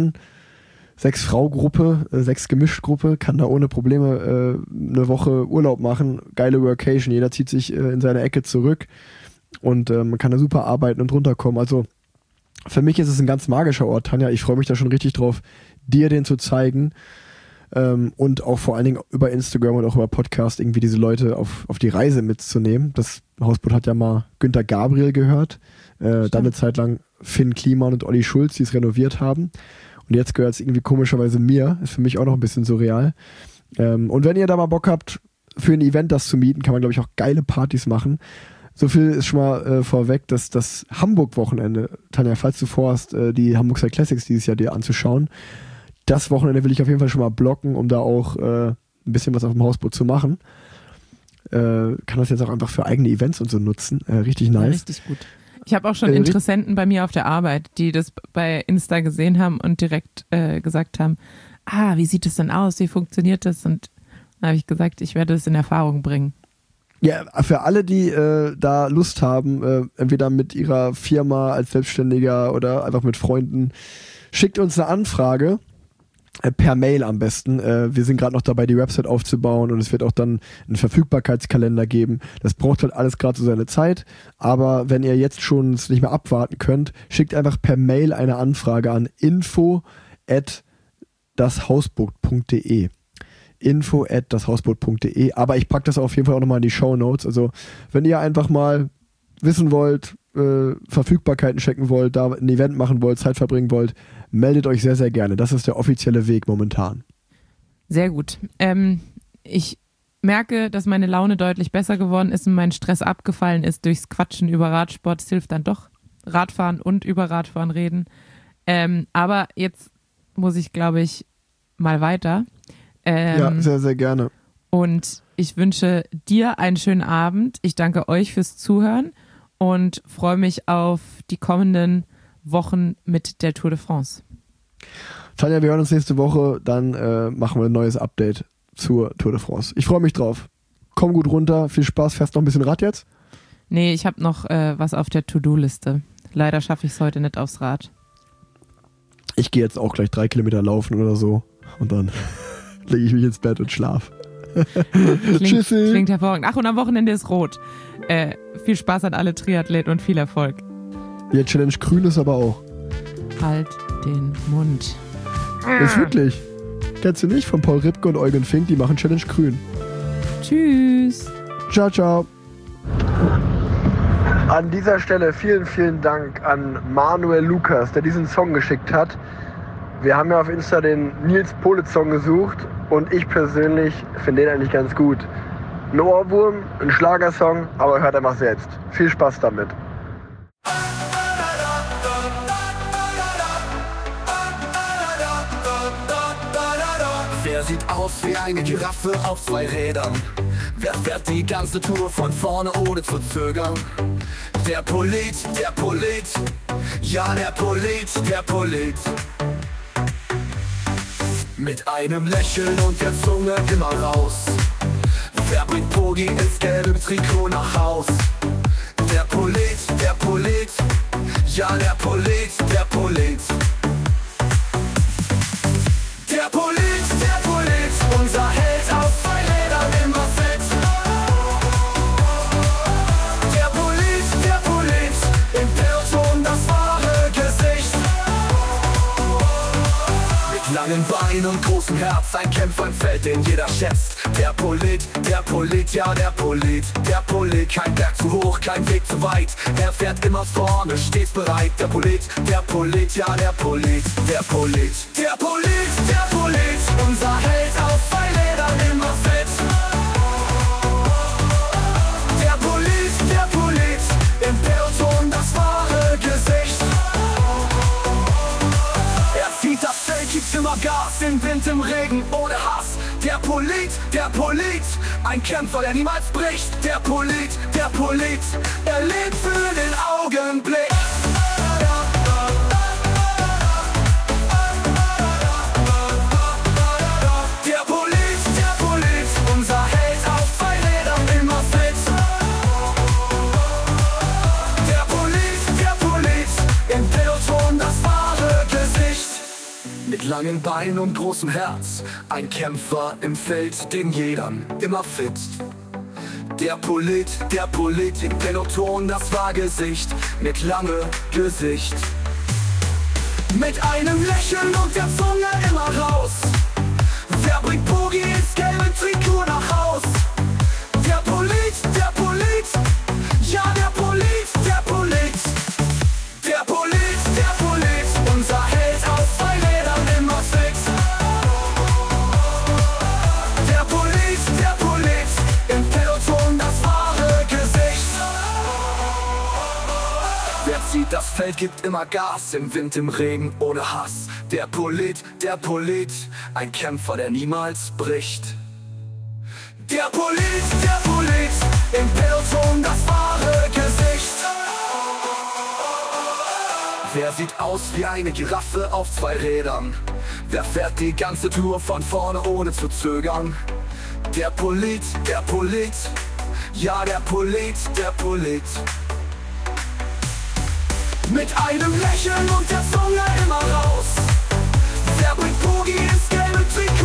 6-Frau-Gruppe, 6-Gemischt-Gruppe kann da ohne Probleme eine Woche Urlaub machen. Geile Workation, jeder zieht sich in seine Ecke zurück und man kann da super arbeiten und runterkommen. Also für mich ist es ein ganz magischer Ort, Tanja. Ich freue mich da schon richtig drauf, dir den zu zeigen. Und auch vor allen Dingen über Instagram und auch über Podcast irgendwie diese Leute auf die Reise mitzunehmen. Das Hausboot hat ja mal Günter Gabriel gehört, dann eine Zeit lang Finn Kliman und Olli Schulz, die es renoviert haben. Und jetzt gehört es irgendwie komischerweise mir, ist für mich auch noch ein bisschen surreal. Und wenn ihr da mal Bock habt, für ein Event das zu mieten, kann man, glaube ich, auch geile Partys machen. So viel ist schon mal vorweg, dass das Hamburg-Wochenende, Tanja, falls du vorhast, die Hamburg Style Classics dieses Jahr dir anzuschauen, das Wochenende will ich auf jeden Fall schon mal blocken, um da auch ein bisschen was auf dem Hausboot zu machen. Kann das jetzt auch einfach für eigene Events und so nutzen. Richtig nice. Ja, richtig gut. Ich habe auch schon Interessenten bei mir auf der Arbeit, die das bei Insta gesehen haben und direkt gesagt haben, wie sieht das denn aus, wie funktioniert das? Und dann habe ich gesagt, ich werde es in Erfahrung bringen. Ja, für alle, die da Lust haben, entweder mit ihrer Firma als Selbstständiger oder einfach mit Freunden, schickt uns eine Anfrage. Per Mail am besten. Wir sind gerade noch dabei, die Website aufzubauen, und es wird auch dann einen Verfügbarkeitskalender geben. Das braucht halt alles gerade so seine Zeit, aber wenn ihr jetzt schon es nicht mehr abwarten könnt, schickt einfach per Mail eine Anfrage an info@dashausboot.de. info@dashausboot.de. Aber ich packe das auf jeden Fall auch nochmal in die Shownotes. Also wenn ihr einfach mal wissen wollt, Verfügbarkeiten checken wollt, da ein Event machen wollt, Zeit verbringen wollt, meldet euch sehr, sehr gerne. Das ist der offizielle Weg momentan. Sehr gut. Ich merke, dass meine Laune deutlich besser geworden ist und mein Stress abgefallen ist durchs Quatschen über Radsport. Es hilft dann doch, Radfahren und über Radfahren reden. Aber jetzt muss ich, glaube ich, mal weiter. Ja, sehr, sehr gerne. Und ich wünsche dir einen schönen Abend. Ich danke euch fürs Zuhören und freue mich auf die kommenden Wochen mit der Tour de France. Tanja, wir hören uns nächste Woche, dann machen wir ein neues Update zur Tour de France. Ich freue mich drauf. Komm gut runter, viel Spaß. Fährst noch ein bisschen Rad jetzt? Nee, ich habe noch was auf der To-Do-Liste. Leider schaffe ich es heute nicht aufs Rad. Ich gehe jetzt auch gleich 3 Kilometer laufen oder so und dann lege ich mich ins Bett und schlaf. Tschüssi. Klingt hervorragend. Ach, und am Wochenende ist rot. Viel Spaß an alle Triathleten und viel Erfolg. Ja, Challenge Grün ist aber auch. Halt den Mund. Ist wirklich. Kennst du nicht? Von Paul Ripke und Eugen Fink, die machen Challenge Grün. Tschüss. Ciao, ciao. An dieser Stelle vielen, vielen Dank an Manuel Lukas, der diesen Song geschickt hat. Wir haben ja auf Insta den Nils Politz-Song gesucht und ich persönlich finde den eigentlich ganz gut. Ein Ohrwurm, ein Schlagersong, aber hört einfach selbst. Viel Spaß damit. Wer sieht aus wie eine Giraffe auf 2 Rädern? Wer fährt die ganze Tour von vorne ohne zu zögern? Der Polit, ja der Polit. Mit einem Lächeln und der Zunge immer raus. Wer bringt Pogi ins gelbe Trikot nach Haus? Der Polit, ja der Polit. Der Polit, unser Held auf 2 Rädern immer fit. Der Polit, im Peloton das wahre Gesicht. Mit langen Beinen und großem Herz, ein Kämpfer im Feld, den jeder schätzt. Der Polit, ja der Polit. Kein Berg zu hoch, kein Weg zu weit. Er fährt immer vorne, stets bereit. Der Polit, ja der Polit. Der Polit, unser Held auf 2 Rädern immer fit. Der Polit, im Peloton das wahre Gesicht. Er zieht das Feld, gibt immer Gas, im Wind, im Regen, ohne Hass. Der Polit, ein Kämpfer, der niemals bricht. Der Polit, er lebt für den Augenblick. Der Polit, unser Held auf 2 Rädern immer fit. Der Polit, im Peloton das wahre Gesicht. Mit langen Beinen und großem Herz, ein Kämpfer im Feld, den jedern immer fit. Der Polit, im Peloton das wahre Gesicht, mit langem Gesicht. Mit einem Lächeln und der Zunge immer raus. Wer bringt Pogi ins gelbe Trikot nach Haus? Der Polit, ja der Polit. Der Polit, unser Held auf 2 Rädern immer fit. Der Polit, im Peloton das wahre Gesicht. Wer zieht das Feld, gibt immer Gas, im Wind, im Regen, ohne Hass. Der Polit, ein Kämpfer, der niemals bricht. Der Polit, im Peloton das wahre Gesicht. Wer sieht aus wie eine Giraffe auf 2 Rädern? Wer fährt die ganze Tour von vorne ohne zu zögern? Der Polit, ja der Polit. Mit einem Lächeln und der Zunge immer raus. Wer bringt Pogi ins gelbe Trikot